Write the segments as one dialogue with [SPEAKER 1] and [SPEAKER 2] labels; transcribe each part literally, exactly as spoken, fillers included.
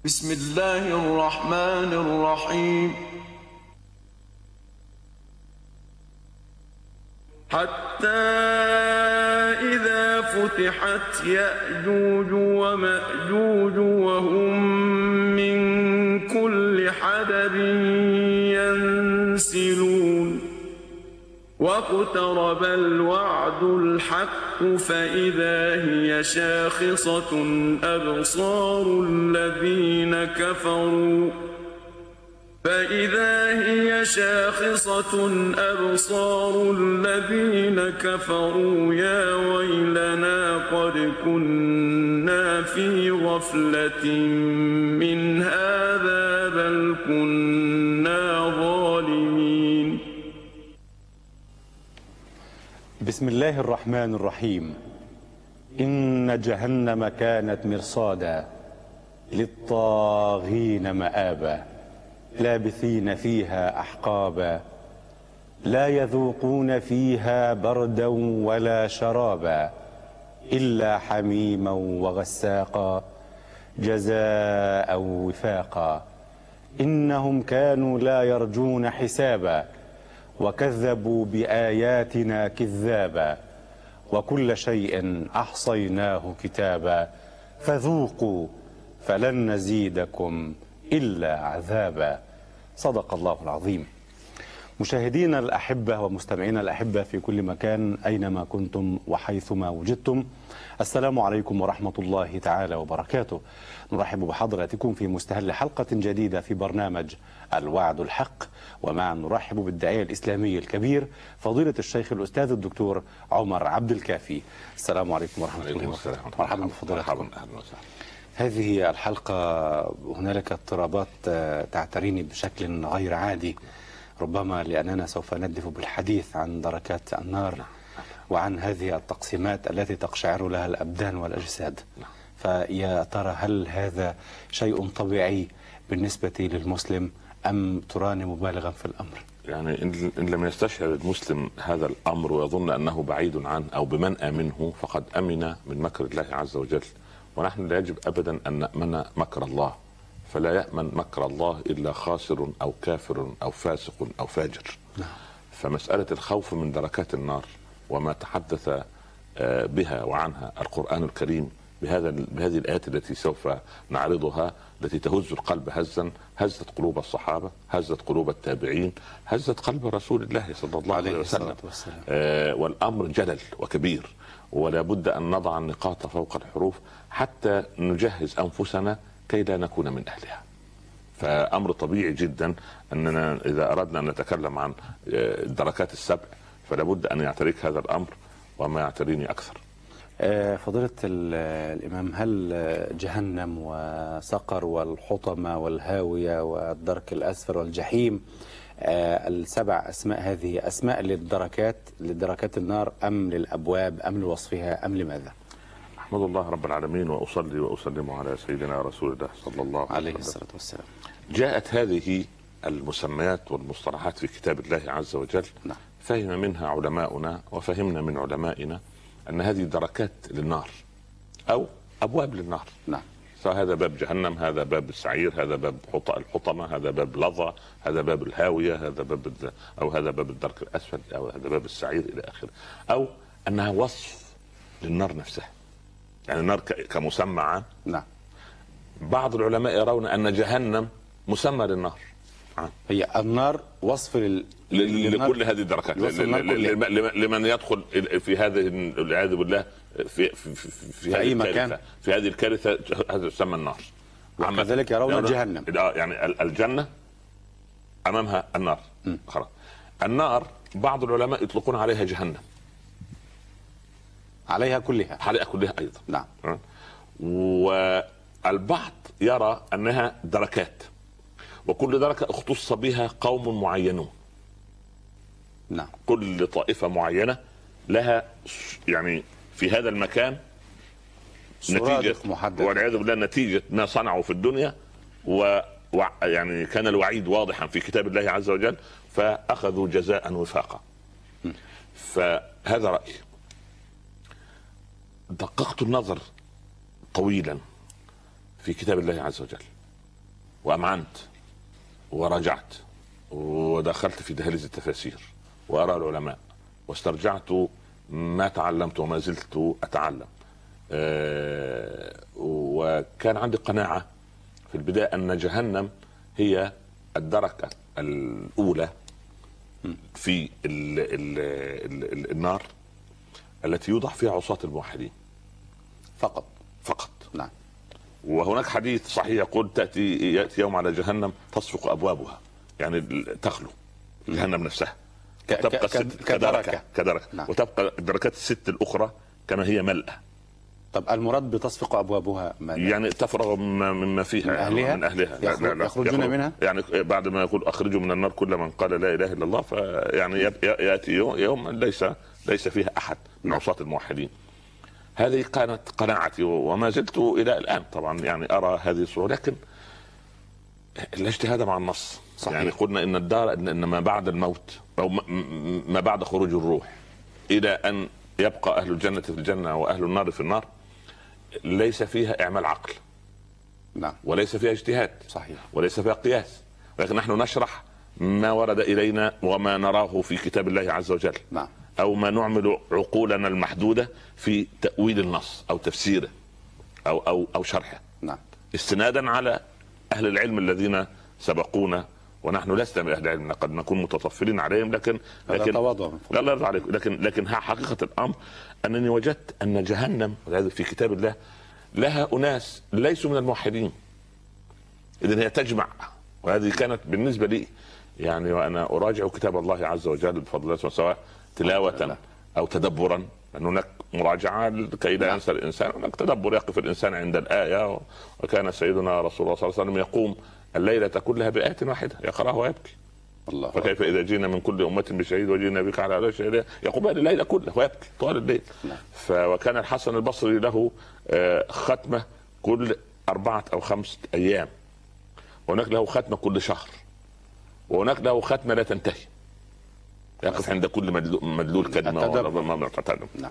[SPEAKER 1] بسم الله الرحمن الرحيم. حتى إذا فتحت يأجوج ومأجوج وهم من كل حدب ينسلون واقترب الوعد الحق فإذا هي شاخصة أبصار الذين كفروا فإذا هي شاخصة أبصار الذين كفروا يا ويلنا قد كنا في غفلة من هذا بل كنا ظالمين.
[SPEAKER 2] بسم الله الرحمن الرحيم. إن جهنم كانت مرصادا للطاغين مآبا لابثين فيها أحقابا لا يذوقون فيها بردا ولا شرابا إلا حميما وغساقا جزاء وفاقا إنهم كانوا لا يرجون حسابا وكذبوا بآياتنا كذابا وكل شيء أحصيناه كتابا فذوقوا فلن نزيدكم إلا عذابا. صدق الله العظيم. مشاهدينا الأحبة ومستمعينا الأحبة في كل مكان أينما كنتم وحيثما وجدتم، السلام عليكم ورحمة الله تعالى وبركاته. نرحب بحضراتكم في مستهل حلقة جديدة في برنامج الوعد الحق، ومعا نرحب بالداعية الإسلامي الكبير فضيلة الشيخ الأستاذ الدكتور عمر عبد الكافي. السلام عليكم ورحمة الله وبركاته. مرحبا بفضيلتكم. هذه الحلقة هنالك اضطرابات تعتريني بشكل غير عادي، ربما لأننا سوف ندف بالحديث عن دركات النار وعن هذه التقسيمات التي تقشعر لها الأبدان والأجساد. فيا ترى هل هذا شيء طبيعي بالنسبة للمسلم أم تراني مبالغا في الأمر؟
[SPEAKER 3] يعني إن لم يستشعر المسلم هذا الأمر ويظن أنه بعيد عنه أو بمنأى منه فقد أمن من مكر الله عز وجل، ونحن لا يجب أبدا أن نأمن مكر الله، فلا يأمن مكر الله إلا خاسر أو كافر أو فاسق أو فاجر. فمسألة الخوف من دركات النار وما تحدث بها وعنها القرآن الكريم بهذا بهذه الآيات التي سوف نعرضها، التي تهز القلب هزا، هزت قلوب الصحابة، هزت قلوب التابعين، هزت قلب رسول الله صلى الله عليه وسلم. آه والأمر جلل وكبير، ولا بد أن نضع النقاط فوق الحروف حتى نجهز أنفسنا كي لا نكون من أهلها. فأمر طبيعي جدا أننا إذا أردنا أن نتكلم عن الدركات السبع فلا بد أن يعتريك هذا الأمر وما يعتريني أكثر.
[SPEAKER 2] فضيلة الإمام، هل جهنم وسقر والحطمة والهاوية والدرك الأسفل والجحيم السبع أسماء هذه أسماء للدركات لدركات النار أم للأبواب أم لوصفها أم لماذا؟
[SPEAKER 3] أحمد الله رب العالمين وأصلي وأسلم على سيدنا رسول الله صلى الله
[SPEAKER 2] عليه الصلاة والسلام.
[SPEAKER 3] جاءت هذه المسميات والمصطلحات في كتاب الله عز وجل.
[SPEAKER 2] نعم.
[SPEAKER 3] فهم منها علماؤنا وفهمنا من علمائنا أن هذه دركات للنار أو أبواب للنار.
[SPEAKER 2] نعم.
[SPEAKER 3] فهذا باب جهنم، هذا باب السعير، هذا باب الحطمة، هذا باب لظى، هذا باب الهاوية، هذا باب أو هذا باب الدرك الأسفل، أو هذا باب السعير إلى آخره، أو أنها وصف للنار نفسها، يعني النار كمسمى عام.
[SPEAKER 2] نعم.
[SPEAKER 3] بعض العلماء يرون أن جهنم مسمى للنار.
[SPEAKER 2] هي النار وصف لل...
[SPEAKER 3] لكل هذه الدركات، لمن يدخل في هذه والعياذ بالله في في في, في,
[SPEAKER 2] في اي مكان
[SPEAKER 3] في هذه الكارثه، هذا يسمى النار.
[SPEAKER 2] وكذلك يرون جهنم.
[SPEAKER 3] يعني الجنه امامها النار. خلاص. النار بعض العلماء يطلقون عليها جهنم،
[SPEAKER 2] عليها كلها
[SPEAKER 3] عليها كلها ايضا.
[SPEAKER 2] نعم.
[SPEAKER 3] والبعض يرى انها دركات، وكل دركة اختص بها قوم معينون.
[SPEAKER 2] نعم.
[SPEAKER 3] كل طائفة معينة لها يعني في هذا المكان نتيجة
[SPEAKER 2] محددة،
[SPEAKER 3] والعياذ بالله نتيجة ما صنعوا في الدنيا، ويعني كان الوعيد واضحا في كتاب الله عز وجل، فأخذوا جزاء وفاقا. فهذا رأيي. دققت النظر طويلا في كتاب الله عز وجل، وامعنت ورجعت ودخلت في دهاليز التفاسير وارى العلماء واسترجعت ما تعلمت وما زلت اتعلم. أه وكان عندي قناعه في البدايه ان جهنم هي الدركه الاولى في ال ال ال ال النار التي يوضع فيها عصاة الموحدين
[SPEAKER 2] فقط
[SPEAKER 3] فقط.
[SPEAKER 2] نعم.
[SPEAKER 3] وهناك حديث صحيح يقول تأتي يأتي يوم على جهنم تصفق أبوابها، يعني تخلو جهنم نفسها
[SPEAKER 2] تبقى كدركة
[SPEAKER 3] كدركة نعم. وتبقى الدركات الست الأخرى كما هي ملأة.
[SPEAKER 2] طب المراد بتصفق أبوابها ماذا؟
[SPEAKER 3] يعني تفرغ مما فيها
[SPEAKER 2] من أهلها,
[SPEAKER 3] من أهلها.
[SPEAKER 2] يخرج لا لا يخرجون يخرج منها، يعني
[SPEAKER 3] بعد ما يقول أخرجوا من النار كل من قال لا إله إلا الله، فيعني يأتي يوم ليس ليس فيها أحد من عصاة الموحدين. هذه كانت قناعتي وما زلت إلى الآن طبعا يعني أرى هذه الصورة، لكن الاجتهاد مع النص. صحيح. يعني قلنا إن الدار إن ما بعد الموت أو ما بعد خروج الروح إلى أن يبقى أهل الجنة في الجنة وأهل النار في النار ليس فيها إعمال عقل.
[SPEAKER 2] نعم.
[SPEAKER 3] وليس فيها اجتهاد.
[SPEAKER 2] صحيح.
[SPEAKER 3] وليس فيها قياس، ولكن نحن نشرح ما ورد إلينا وما نراه في كتاب الله عز وجل.
[SPEAKER 2] نعم.
[SPEAKER 3] أو ما نعمل عقولنا المحدودة في تأويل النص أو تفسيره أو أو أو شرحه.
[SPEAKER 2] نعم.
[SPEAKER 3] استنادا على أهل العلم الذين سبقونا، ونحن لسنا من أهل العلم، قد نكون متطفلين عليهم، لكن لكن لا لا يرضى عليكم، لكن لكن حقيقة الأمر أنني وجدت أن جهنم في كتاب الله لها أناس ليسوا من الموحدين، إذن هي تجمع. وهذه كانت بالنسبة لي يعني وأنا أراجع كتاب الله عز وجل بفضل الله سواء تلاوة أو تدبرا، أن هناك مراجعة كي لا ينسى الإنسان، هناك تدبر يقف الإنسان عند الآية. وكان سيدنا رسول الله صلى الله عليه وسلم يقوم الليلة كلها بآية واحدة يقرأها ويبكي. الله. فكيف إذا جينا من كل أمة بشهيد وجينا بك على هؤلاء شهيدا، يقوم الليلة كلها ويبكي طوال الليل. وكان الحسن البصري له ختمة كل أربعة أو خمسة أيام، وهناك له ختمة كل شهر، وهناك له ختمة لا تنتهي يقف عند كل مدلول كلمة. نعم.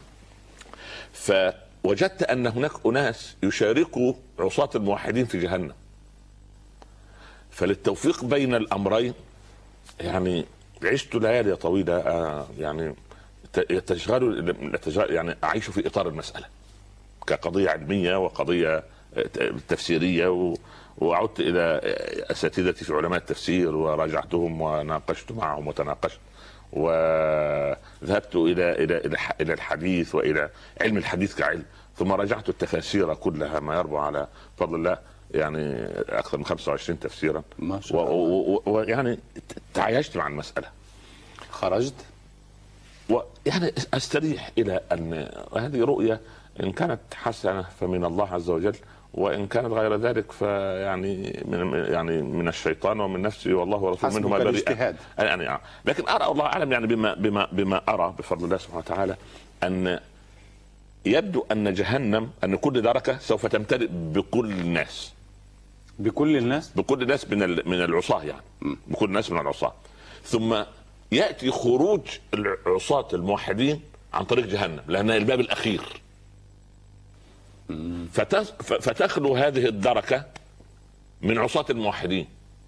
[SPEAKER 3] فوجدت أن هناك أناس يشاركوا عصاة الموحدين في جهنم، فللتوفيق بين الأمرين يعني عشت ليالي طويلة يعني تشغل يعني أعيش في إطار المسألة كقضية علمية وقضية تفسيرية، وعدت إلى أساتذتي في علماء التفسير وراجعتهم وناقشت معهم وتناقشت، وذهبت إلى إلى إلى الحديث وإلى علم الحديث كعلم، ثم راجعت التفاسير كلها ما يربو على فضل الله يعني أكثر من خمسة وعشرين تفسيرا
[SPEAKER 2] ما شاء الله.
[SPEAKER 3] ويعني تعايشت مع المسألة،
[SPEAKER 2] خرجت
[SPEAKER 3] ويعني أستريح إلى أن هذه رؤية إن كانت حسنة فمن الله عز وجل، وإن كانت غير ذلك فيعني من يعني من الشيطان ومن نفسي والله ورسوله منهما بريء. يعني لكن أرى الله أعلم يعني بما بما بما أرى بفضل الله سبحانه وتعالى أن يبدو أن جهنم أن كل دركة سوف تمتلئ بكل الناس
[SPEAKER 2] بكل الناس
[SPEAKER 3] بكل الناس من من العصاة يعني م. بكل الناس من العصاة، ثم يأتي خروج العصاة الموحدين عن طريق جهنم لأنها الباب الأخير. فتخلو هذه الدركة من عصاة الموحدين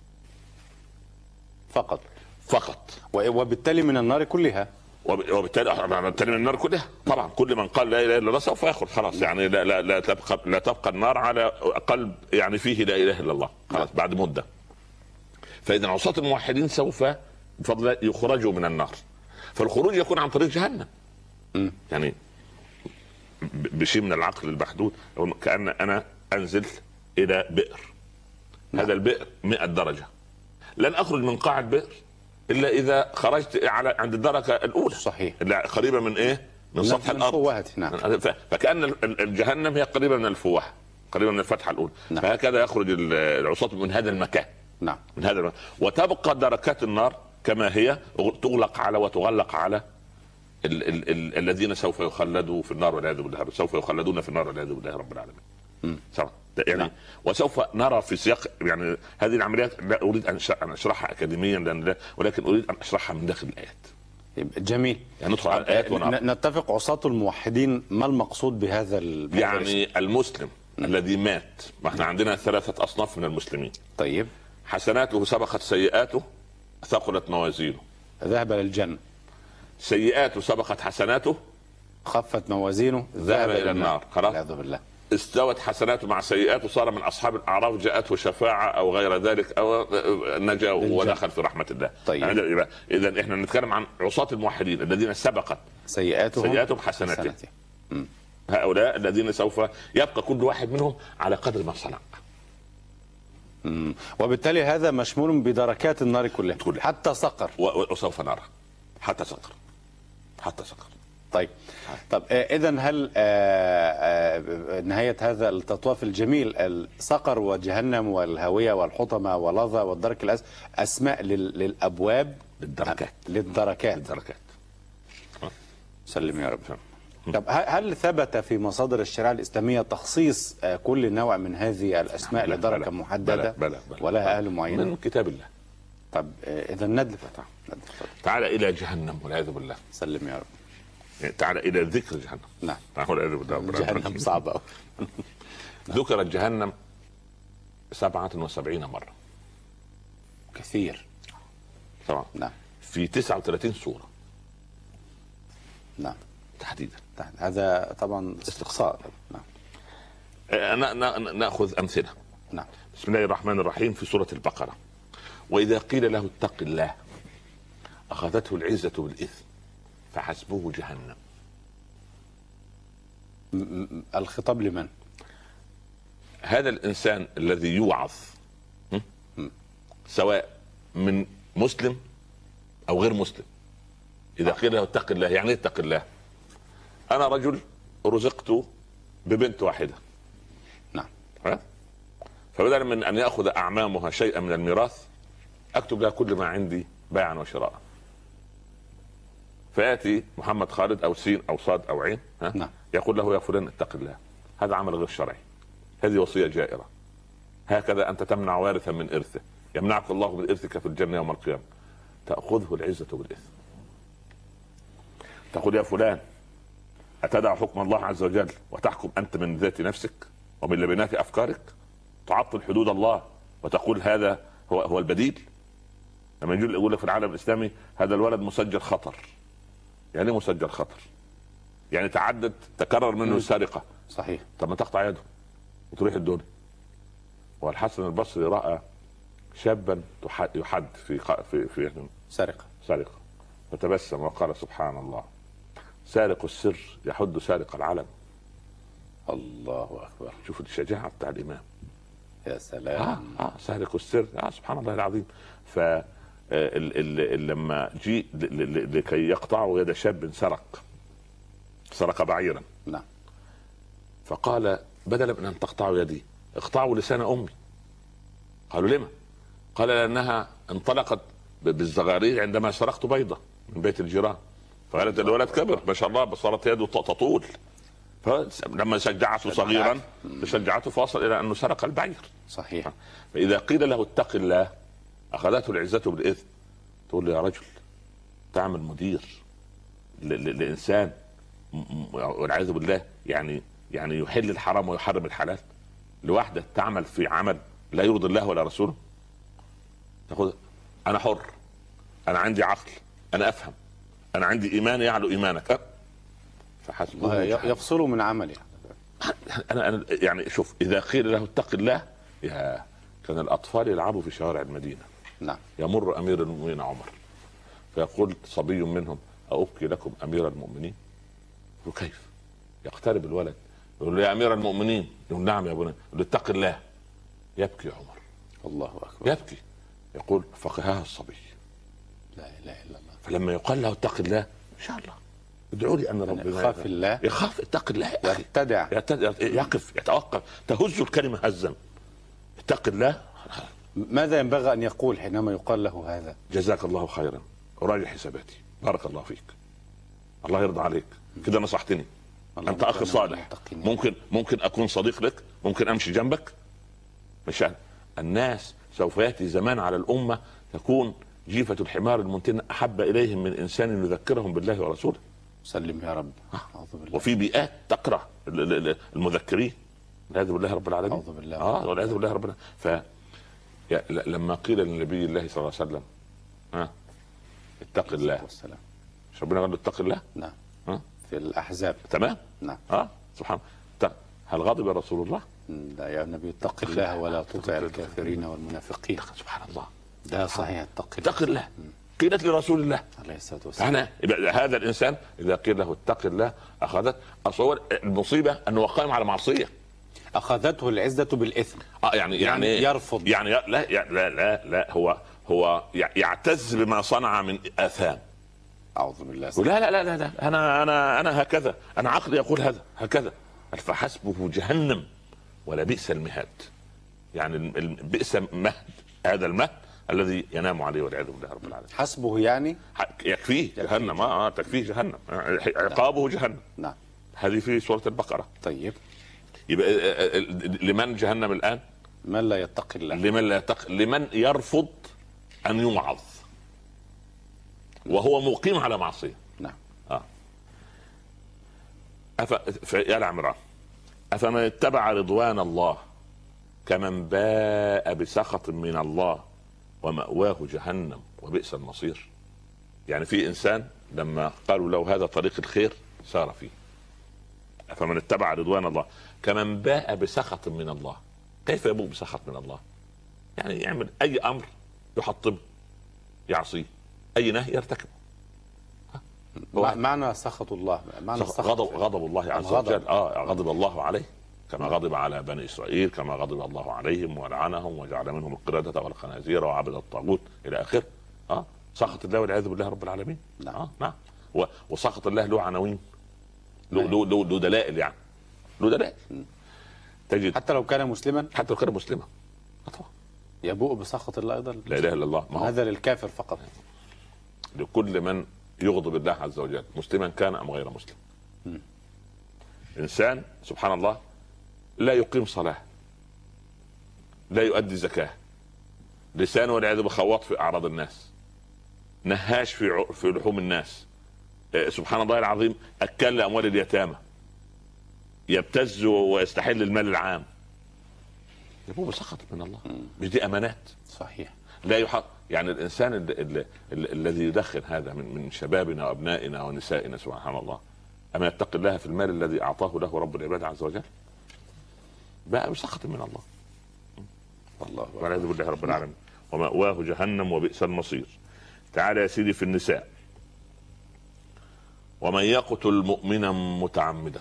[SPEAKER 2] فقط
[SPEAKER 3] فقط
[SPEAKER 2] وبالتالي من النار كلها
[SPEAKER 3] وبالتالي من النار كلها طبعا. كل من قال لا اله الا الله سوف يخرج خلاص، يعني لا لا لا تبقى لا تبقى النار على قلب يعني فيه لا اله الا الله خلاص بعد مده. فاذا عصاة الموحدين سوف بفضل يخرجوا من النار، فالخروج يكون عن طريق جهنم. م. يعني بشيء من العقل المحدود كأن أنا أنزل إلى بئر. نعم. هذا البئر مئة درجة، لن أخرج من قاع البئر إلا إذا خرجت على عند الدرجة الأولى.
[SPEAKER 2] صحيح.
[SPEAKER 3] قريبة من إيه؟ من سطح الأرض.
[SPEAKER 2] نعم.
[SPEAKER 3] فكأن الجهنم هي قريبة من الفوهة، قريبة من الفتحة الأولى. نعم. فهكذا يخرج العصاة من هذا المكان.
[SPEAKER 2] نعم.
[SPEAKER 3] من هذا المكان. وتبقى دركات النار كما هي تغلق على وتغلق على ال ال ال الذين سوف يخلدوا في النار والعياذ بالله، سوف يخلدون في النار والعياذ بالله رب العالمين. يعني نعم. وسوف نرى في سياق يعني هذه العمليات لا اريد ان اشرحها اكاديميا لان ولكن اريد ان اشرحها من داخل الايات.
[SPEAKER 2] جميل.
[SPEAKER 3] يعني ندخل على الايات
[SPEAKER 2] ونرى. نتفق عصاة الموحدين ما المقصود بهذا
[SPEAKER 3] يعني المسلم الذي مات. ما احنا عندنا ثلاثة أصناف من المسلمين.
[SPEAKER 2] طيب.
[SPEAKER 3] حسناته سبقت سيئاته ثقلت موازينه
[SPEAKER 2] ذهب للجنة.
[SPEAKER 3] سيئاته سبقت حسناته
[SPEAKER 2] خفت موازينه
[SPEAKER 3] ذهب إلى النار. خلاص.
[SPEAKER 2] والعياذ بالله.
[SPEAKER 3] استوت حسناته مع سيئاته صار من أصحاب الأعراف جاءته شفاعة أو غير ذلك أو نجا ودخل في رحمة الله.
[SPEAKER 2] طيب.
[SPEAKER 3] يعني إذا إحنا نتكلم عن عصاة الموحدين الذين سبقت
[SPEAKER 2] سيئاتهم
[SPEAKER 3] سيئاتهم حسناتهم. هؤلاء الذين سوف يبقى كل واحد منهم على قدر ما صنع.
[SPEAKER 2] مم. وبالتالي هذا مشمول بدركات النار كلها
[SPEAKER 3] كلها.
[SPEAKER 2] حتى سقر.
[SPEAKER 3] وسوف نرى حتى سقر حتى سقر.
[SPEAKER 2] طيب. طب اذا هل آآ آآ نهايه هذا التطواف الجميل السقر وجهنم والهاويه والحطمه ولظى والدرك الاسفل اسماء للابواب
[SPEAKER 3] للدركات
[SPEAKER 2] للدركات
[SPEAKER 3] للدركات
[SPEAKER 2] سلم يا رب. طب هل ثبت في مصادر الشريعه الاسلاميه تخصيص كل نوع من هذه الاسماء
[SPEAKER 3] بلا
[SPEAKER 2] لدرجه
[SPEAKER 3] بلا
[SPEAKER 2] محدده
[SPEAKER 3] بلا بلا بلا
[SPEAKER 2] ولها اهل معينين؟
[SPEAKER 3] من كتاب الله.
[SPEAKER 2] طب اذا ندلف.
[SPEAKER 3] تعال الى جهنم والعياذ بالله.
[SPEAKER 2] سلم يا رب.
[SPEAKER 3] تعال الى ذكر جهنم.
[SPEAKER 2] نعم.
[SPEAKER 3] جهنم
[SPEAKER 2] صعبه قوي.
[SPEAKER 3] ذكرت جهنم سبعة وسبعين مرة.
[SPEAKER 2] كثير
[SPEAKER 3] طبعا.
[SPEAKER 2] نعم.
[SPEAKER 3] في تسعة وثلاثين سورة.
[SPEAKER 2] نعم.
[SPEAKER 3] تحديدا.
[SPEAKER 2] هذا طبعا استقصاء.
[SPEAKER 3] نعم. ناخذ امثله.
[SPEAKER 2] نعم.
[SPEAKER 3] بسم الله الرحمن الرحيم في سورة البقرة. واذا قيل له اتق الله اخذته العزة بالاثم فحسبه جهنم.
[SPEAKER 2] الخطاب لمن؟
[SPEAKER 3] هذا الانسان الذي يوعظ سواء من مسلم او غير مسلم. اذا قيل له اتق الله يعني اتق الله. انا رجل رزقت ببنت واحدة.
[SPEAKER 2] نعم.
[SPEAKER 3] فبدلا من ان ياخذ اعمامها شيئا من الميراث اكتب لها كل ما عندي بيعا وشراء. فياتي محمد خالد او سين او صاد او عين ها؟
[SPEAKER 2] نعم.
[SPEAKER 3] يقول له يا فلان اتق الله. هذا عمل غير شرعي. هذه وصية جائرة. هكذا انت تمنع وارثا من ارثه. يمنعك الله من ارثك في الجنة يوم القيامة. تأخذه العزة بالإثم. تقول يا فلان أتدع حكم الله عز وجل وتحكم أنت من ذات نفسك ومن لبنات أفكارك؟ تعطل حدود الله وتقول هذا هو هو البديل. لما يجي يقول لك في العالم الإسلامي هذا الولد مسجل خطر. يعني مسجل خطر يعني تعدد تكرر منه السرقة.
[SPEAKER 2] صحيح.
[SPEAKER 3] طب ما تقطع يده وتروح الدنيا. والحسن البصري رأى شابا يحد في في في
[SPEAKER 2] سرقة
[SPEAKER 3] سرقة فتبسم وقال سبحان الله سارق السر يحد سارق العلم.
[SPEAKER 2] الله أكبر.
[SPEAKER 3] شوفوا الشجاعة بتاع الإمام.
[SPEAKER 2] يا سلام.
[SPEAKER 3] آه آه سارق السر آه سبحان الله العظيم. ف لما جي لكي يقطعوا يد شاب سرق سرق بعيرا.
[SPEAKER 2] نعم.
[SPEAKER 3] فقال بدلا من أن تقطعوا يدي اقطعوا لسان أمي. قالوا لما؟ قال لأنها انطلقت بالزغارير عندما سرقت بيضة من بيت الجيران. فقالت الولد كبر ما شاء الله صارت يده تطول. فلما شجعته صغيرا شجعته فوصل إلى أنه سرق البعير.
[SPEAKER 2] صحيح.
[SPEAKER 3] فإذا قيل له اتق الله أخذته العزة بالإثم. تقول له يا رجل تعمل مدير لإنسان والعياذ بالله يعني يعني يحل الحرام ويحرم الحلال لوحده تعمل في عمل لا يرضي الله ولا رسوله. تقول انا حر انا عندي عقل انا افهم انا عندي ايمان يعلو ايمانك
[SPEAKER 2] فحسبه يفصله من عمله.
[SPEAKER 3] انا انا يعني شوف اذا قيل له اتق الله يا كان الاطفال يلعبوا في شوارع المدينه.
[SPEAKER 2] نعم.
[SPEAKER 3] يمر امير المؤمنين عمر فيقول صبي منهم أبكي لكم امير المؤمنين؟ وكيف يقترب الولد يقول له يا امير المؤمنين يقول نعم يا ابونا يقول اتق الله. يبكي عمر.
[SPEAKER 2] الله اكبر.
[SPEAKER 3] يبكي يقول فقهها الصبي.
[SPEAKER 2] لا اله الا الله.
[SPEAKER 3] فلما يقال له اتق الله ان شاء الله ادعوا لي ان ربنا
[SPEAKER 2] يخاف الله
[SPEAKER 3] يخاف اتق الله
[SPEAKER 2] يتدع
[SPEAKER 3] يقف يتوقف تهز الكلمه هزا. اتق الله.
[SPEAKER 2] ماذا ينبغي ان يقول حينما يقال له هذا؟
[SPEAKER 3] جزاك الله خيرا اراجع حساباتي بارك الله فيك الله يرضى عليك كده نصحتني انت اخ صالح ممكن ممكن اكون صديق لك ممكن امشي جنبك. مش الناس سوف ياتي زمان على الامه تكون جيفة الحمار المنتن احب اليهم من انسان يذكرهم بالله ورسوله.
[SPEAKER 2] سلم يا رب.
[SPEAKER 3] وفي بيئات تكره المذكرين والعياذ بالله رب العالمين.
[SPEAKER 2] أعوذ بالله.
[SPEAKER 3] اه والعياذ بالله رب العالمين. ف لما قيل للنبي الله صلى الله عليه وسلم ها اتق الله والسلام، مش ربنا قال له اتق الله؟
[SPEAKER 2] نعم.
[SPEAKER 3] ها
[SPEAKER 2] في الأحزاب.
[SPEAKER 3] تمام.
[SPEAKER 2] نعم.
[SPEAKER 3] اه سبحان الله. هل غضب رسول الله؟
[SPEAKER 2] لا يا نبي اتق الله ولا تطع الكافرين والمنافقين.
[SPEAKER 3] سبحان الله.
[SPEAKER 2] ده صحيح. اتق الله.
[SPEAKER 3] اتق الله قيلت لرسول الله
[SPEAKER 2] عليه الصلاة والسلام.
[SPEAKER 3] أنا هذا الإنسان إذا قيل له اتق الله أخذت أصور المصيبة أنه قائم على معصية،
[SPEAKER 2] أخذته العزة بالإثم.
[SPEAKER 3] اه يعني يعني,
[SPEAKER 2] يعني يرفض،
[SPEAKER 3] يعني لا لا لا لا هو هو يعتز بما صنع من آثام.
[SPEAKER 2] أعوذ بالله.
[SPEAKER 3] لا لا لا لا, لا. أنا أنا أنا هكذا، أنا عقلي يقول هذا هكذا. فحسبه جهنم ولا بئس المهاد. يعني بئس مهد هذا المهد الذي ينام عليه والعياذ بالله رب العالمين.
[SPEAKER 2] حسبه يعني
[SPEAKER 3] يكفيه جهنم. اه تكفيه جهنم، عقابه جهنم.
[SPEAKER 2] نعم.
[SPEAKER 3] هذه في سورة البقرة.
[SPEAKER 2] طيب
[SPEAKER 3] يبقى لمن جهنم الآن؟
[SPEAKER 2] من لا يتق الله. لمن لا
[SPEAKER 3] يتق، لمن يرفض أن يوعظ وهو مقيم على معصية.
[SPEAKER 2] نعم.
[SPEAKER 3] اه أف... يا العمران أفمن اتبع رضوان الله كمن باء بسخط من الله ومأواه جهنم وبئس المصير. يعني في إنسان لما قالوا له هذا طريق الخير سار فيه. فمن اتبع رضوان الله كمن باء بسخط من الله. كيف يبوء بسخط من الله؟ يعني يعمل أي أمر يحطمه يعصيه، أي نهي يرتكبه.
[SPEAKER 2] معنى سخط الله، معنى
[SPEAKER 3] غضب غضب الله عز وجل. اه غضب الله عليه كما غضب على بني إسرائيل، كما غضب الله عليهم ولعنهم وجعل منهم القردة والخنازير وعبد الطاغوت إلى آخره. اه سخط الله والعياذ بالله رب العالمين.
[SPEAKER 2] نعم.
[SPEAKER 3] آه نعم. وسخط الله له عناوين، له له له دلائل، يعني له دلائل. تجد
[SPEAKER 2] حتى لو كان مسلما،
[SPEAKER 3] حتى لو كان مسلما
[SPEAKER 2] يبوء بسخط الله ايضا.
[SPEAKER 3] لا اله الا الله.
[SPEAKER 2] ما هذا للكافر فقط.
[SPEAKER 3] لكل من يغضب الله عز وجل مسلما كان ام غير مسلم. م. انسان سبحان الله لا يقيم صلاة، لا يؤدي زكاة، لسانه والعياذ بالله خواط في اعراض الناس، نهاش في في لحوم الناس، سبحان الله العظيم اكل اموال اليتامى، يبتز ويستحل المال العام. يبوء بسخط من الله. مش دي امانات؟
[SPEAKER 2] صحيح.
[SPEAKER 3] لا يحق يعني الانسان الذي يدخن هذا من من شبابنا وابنائنا ونسائنا سبحان الله، اما يتقي الله في المال الذي اعطاه له رب العباد عز وجل؟ بقى بسخط من الله.
[SPEAKER 2] والله
[SPEAKER 3] والعياذ بالله رب العالمين. ومأواه جهنم وبئس المصير. تعالى يا سيدي في النساء. ومن يقتل مؤمنا متعمدا.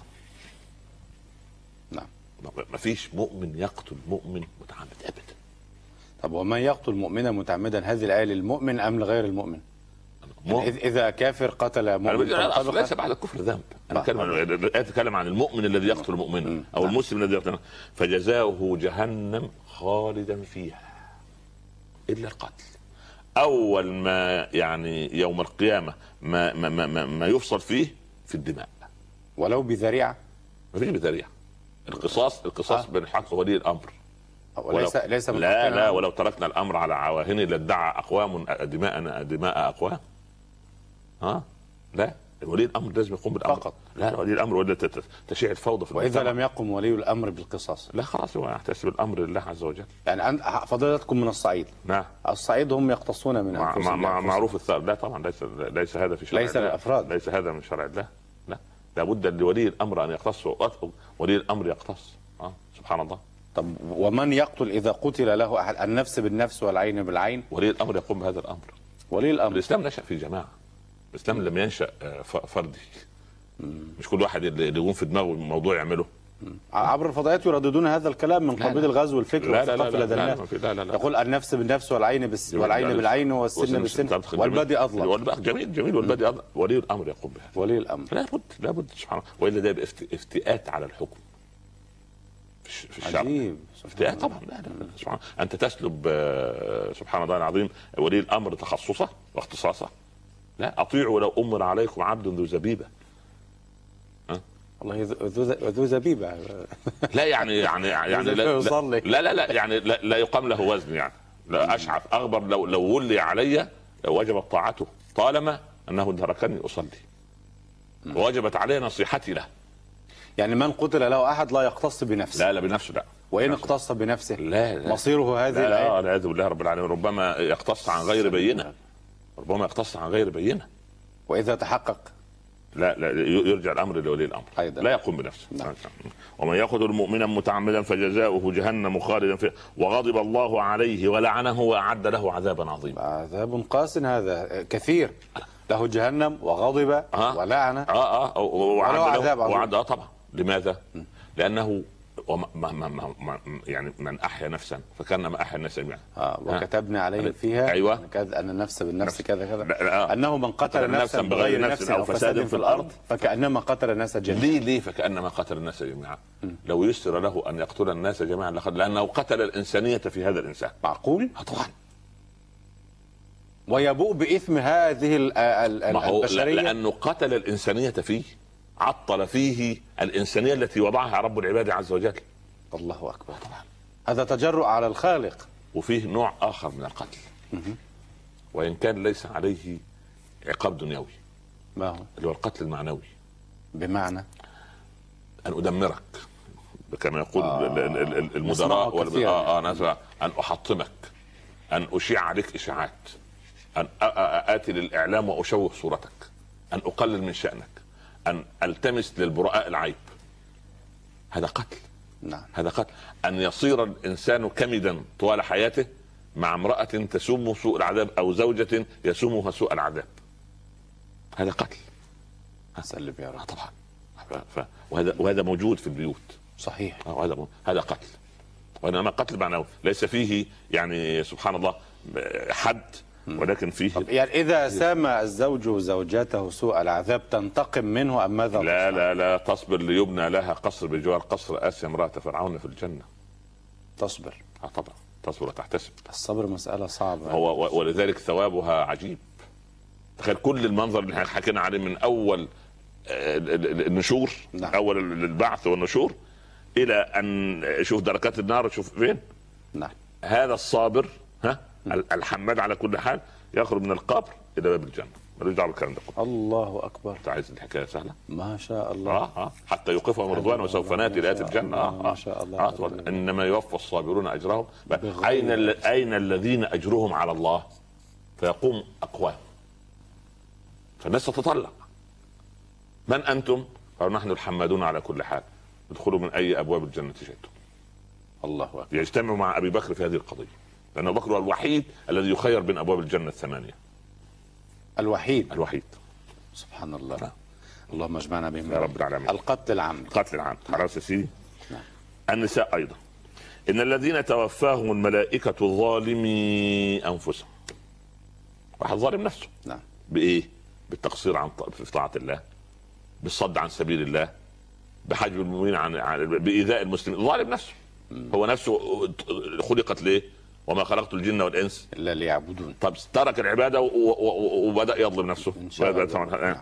[SPEAKER 2] نعم.
[SPEAKER 3] ما فيش مؤمن يقتل مؤمن متعمد ابدا.
[SPEAKER 2] طب ومن يقتل مؤمنا متعمدا، هذه الآية للمؤمن ام لغير المؤمن؟ يعني اذا كافر قتل مؤمن
[SPEAKER 3] ليس بعد الكفر ذنب. انا اتكلم عن المؤمن الذي يقتل مؤمنا او نعم. المسلم الذي يقتل، فجزاؤه جهنم خالدا فيها الا القتل. اول ما يعني يوم القيامه ما ما ما, ما يفصل فيه في الدماء،
[SPEAKER 2] ولو بذريعه.
[SPEAKER 3] ما فيش بذريعه. القصاص القصاص آه. بين الحق ولي الامر.
[SPEAKER 2] وليس ليس
[SPEAKER 3] لا لا ولو تركنا الامر على عواهنه لادعى اقوام دماءنا دماء اقوام. ها لا ولي الامر لازم يقوم بالامر
[SPEAKER 2] فقط.
[SPEAKER 3] لا ولي الامر ولا تشيع الفوضى في
[SPEAKER 2] المجتمع. واذا لم يقم ولي الامر بالقصاص
[SPEAKER 3] لا خلاص هو يحتسب الامر لله عز وجل.
[SPEAKER 2] يعني فضيلتكم من الصعيد.
[SPEAKER 3] نعم.
[SPEAKER 2] الصعيد هم يقتصون من
[SPEAKER 3] مع
[SPEAKER 2] انفسهم.
[SPEAKER 3] مع معروف الثار. لا طبعا ليس ليس هذا في شرع
[SPEAKER 2] ليس الله. الافراد
[SPEAKER 3] ليس هذا من شرع الله. لا لابد لولي الامر ان يقتص، ولي الامر يقتص. اه سبحان الله.
[SPEAKER 2] طب ومن يقتل اذا قتل له احد، النفس بالنفس والعين بالعين؟
[SPEAKER 3] ولي الامر يقوم بهذا الامر.
[SPEAKER 2] ولي الامر.
[SPEAKER 3] الاسلام نشأ في جماعه. الاسلام لم ينشأ فردي. مش كل واحد اللي يقوم في دماغه الموضوع يعمله.
[SPEAKER 2] عبر الفضائيات يرددون هذا الكلام من قبيل الغزو الفكري والثقافي لدى الناس. يقول النفس بالنفس والعين بس والعين بالعين والسن بالسن والبدي اظلم.
[SPEAKER 3] جميل جميل والبدي اظلم. ولي الامر يقوم بهذا.
[SPEAKER 2] ولي الامر
[SPEAKER 3] لابد لابد سبحان الله، والا ده افتئات على الحكم في الشرع.
[SPEAKER 2] عجيب.
[SPEAKER 3] افتئات طبعا. لا لا سبحان الله. انت تسلب سبحان الله العظيم ولي الامر تخصصه واختصاصه. لا اطيعوا ولو امر عليكم عبد ذو زبيبه.
[SPEAKER 2] والله ذو زبيبه.
[SPEAKER 3] لا يعني يعني يعني لا لا لا, لا يعني لا, لا يقام له وزن، يعني لا اشعث اغبر لو لو ولي علي وجبت طاعته طالما انه تركني اصلي، ووجبت علي نصيحتي له.
[SPEAKER 2] يعني من قتل له احد لا يقتص بنفسه.
[SPEAKER 3] لا لا بنفسه لا.
[SPEAKER 2] وان اقتص بنفسه
[SPEAKER 3] لا لا
[SPEAKER 2] مصيره هذه
[SPEAKER 3] لا
[SPEAKER 2] الآية.
[SPEAKER 3] لا والعياذ بالله رب العالمين. ربما يقتص عن غير بينه، ربما يقتص عن غير بينه.
[SPEAKER 2] واذا تحقق
[SPEAKER 3] لا لا يرجع الامر لولي الامر
[SPEAKER 2] أيضا.
[SPEAKER 3] لا يقوم بنفسه.
[SPEAKER 2] نعم.
[SPEAKER 3] ومن يقتل مؤمنا متعمدا فجزاؤه جهنم خالدا فيها وغضب الله عليه ولعنه واعد له عذابا عظيما.
[SPEAKER 2] عذاب قاس هذا كثير، له جهنم وغضب
[SPEAKER 3] آه.
[SPEAKER 2] ولعنه
[SPEAKER 3] اه اه وعد
[SPEAKER 2] وله عذاب
[SPEAKER 3] له
[SPEAKER 2] عظيم.
[SPEAKER 3] وعد. اه طبعا. لماذا؟ لانه وما ما ما ما يعني من احيا نفسا فكانما احيا الناس جميعا.
[SPEAKER 2] آه وكتبنا عليهم فيها
[SPEAKER 3] أيوة.
[SPEAKER 2] كذا ان النفس بالنفس كذا كذا
[SPEAKER 3] آه.
[SPEAKER 2] انه من قتل نفسا بغير نفس او فساد في الارض فكانما قتل الناس جميعا.
[SPEAKER 3] ليه ليه فكانما قتل الناس جميعا؟ لو يسر له ان يقتل الناس جميعا لقد، لانه قتل الانسانيه في هذا الانسان.
[SPEAKER 2] معقول؟
[SPEAKER 3] آه طبعا.
[SPEAKER 2] ويبوء باثم هذه ال- ال- ال-
[SPEAKER 3] ما هو
[SPEAKER 2] البشريه
[SPEAKER 3] لانه قتل الانسانيه فيه، عطل فيه الانسانيه التي وضعها رب العباد عز وجل.
[SPEAKER 2] الله اكبر. طبعا هذا تجرؤ على الخالق.
[SPEAKER 3] وفيه نوع اخر من القتل وان كان ليس عليه عقاب دنيوي،
[SPEAKER 2] ما هو؟
[SPEAKER 3] اللي هو القتل المعنوي.
[SPEAKER 2] بمعنى
[SPEAKER 3] ان ادمرك كما يقول
[SPEAKER 2] آه.
[SPEAKER 3] ال- ال- ال- المدراء
[SPEAKER 2] نسمعه
[SPEAKER 3] وال-
[SPEAKER 2] كثيراً.
[SPEAKER 3] آه آه ناس، ان احطمك، ان اشيع عليك اشاعات، ان آ- آ- اتي للاعلام واشوه صورتك، ان اقلل من شانك، ان التمس للبراء العيب. هذا قتل.
[SPEAKER 2] نعم.
[SPEAKER 3] هذا قتل. ان يصير الانسان كمدا طوال حياته مع امراه تسوم سوء العذاب او زوجه يسومها سوء العذاب. هذا قتل.
[SPEAKER 2] سلم يا رب.
[SPEAKER 3] آه طبعا. ف... ف... وهذا وهذا موجود في البيوت.
[SPEAKER 2] صحيح.
[SPEAKER 3] آه وهذا م... هذا قتل. وانما قتل معنوي ليس فيه يعني سبحان الله حد، ولكن فيه
[SPEAKER 2] يعني اذا سام الزوج زوجته سوء العذاب تنتقم منه ام ماذا؟
[SPEAKER 3] لا لا لا تصبر ليبنى لها قصر بجوار قصر آسيا امرأة فرعون في الجنة.
[SPEAKER 2] تصبر.
[SPEAKER 3] آه طبعا تصبر وتحتسب.
[SPEAKER 2] الصبر مسألة صعبة.
[SPEAKER 3] هو ولذلك ثوابها عجيب. تخيل كل المنظر اللي احنا حكينا عليه من اول النشور،
[SPEAKER 2] نعم.
[SPEAKER 3] اول البعث والنشور الى ان شوف دركات النار شوف فين.
[SPEAKER 2] نعم.
[SPEAKER 3] هذا الصابر ها الحماد على كل حال يخرج من القبر الى باب الجنه، ملوش دعوه بالكلام ده.
[SPEAKER 2] الله اكبر.
[SPEAKER 3] انت عايز الحكايه سهله؟
[SPEAKER 2] ما شاء الله.
[SPEAKER 3] اه اه حتى يوقفهم رضوان وسوف ناتي الى الجنه. اه
[SPEAKER 2] ما شاء الله.
[SPEAKER 3] آه. آه. انما يوفى الصابرون اجرهم. اين ال... اين الذين اجرهم على الله؟ فيقوم اقوام فالناس تتطلع. من انتم؟ قالوا نحن الحمادون على كل حال، ادخلوا من اي ابواب الجنه شئتم.
[SPEAKER 2] الله اكبر.
[SPEAKER 3] يجتمعوا مع ابي بكر في هذه القضيه، لان ابو بكر هو الوحيد الذي يخير بين ابواب الجنه الثمانيه.
[SPEAKER 2] الوحيد.
[SPEAKER 3] الوحيد.
[SPEAKER 2] سبحان الله.
[SPEAKER 3] نعم.
[SPEAKER 2] اللهم اجمعنا بهم
[SPEAKER 3] يا رب العالمين.
[SPEAKER 2] القتل العمد.
[SPEAKER 3] القتل العمد. خلاص يا سيدي.
[SPEAKER 2] نعم.
[SPEAKER 3] النساء ايضا، ان الذين توفاهم الملائكه ظالمي انفسهم. واحد ظالم نفسه.
[SPEAKER 2] نعم.
[SPEAKER 3] بايه؟ بالتقصير عن في طاعه الله، بالصد عن سبيل الله، بحجب المؤمنين عن, عن بايذاء المسلمين. ظالم نفسه. مم. هو نفسه خلقت ليه؟ وما خلقت الجن والانس
[SPEAKER 2] الا ليعبدون.
[SPEAKER 3] طب ترك العباده وبدا يظلم نفسه.
[SPEAKER 2] نعم.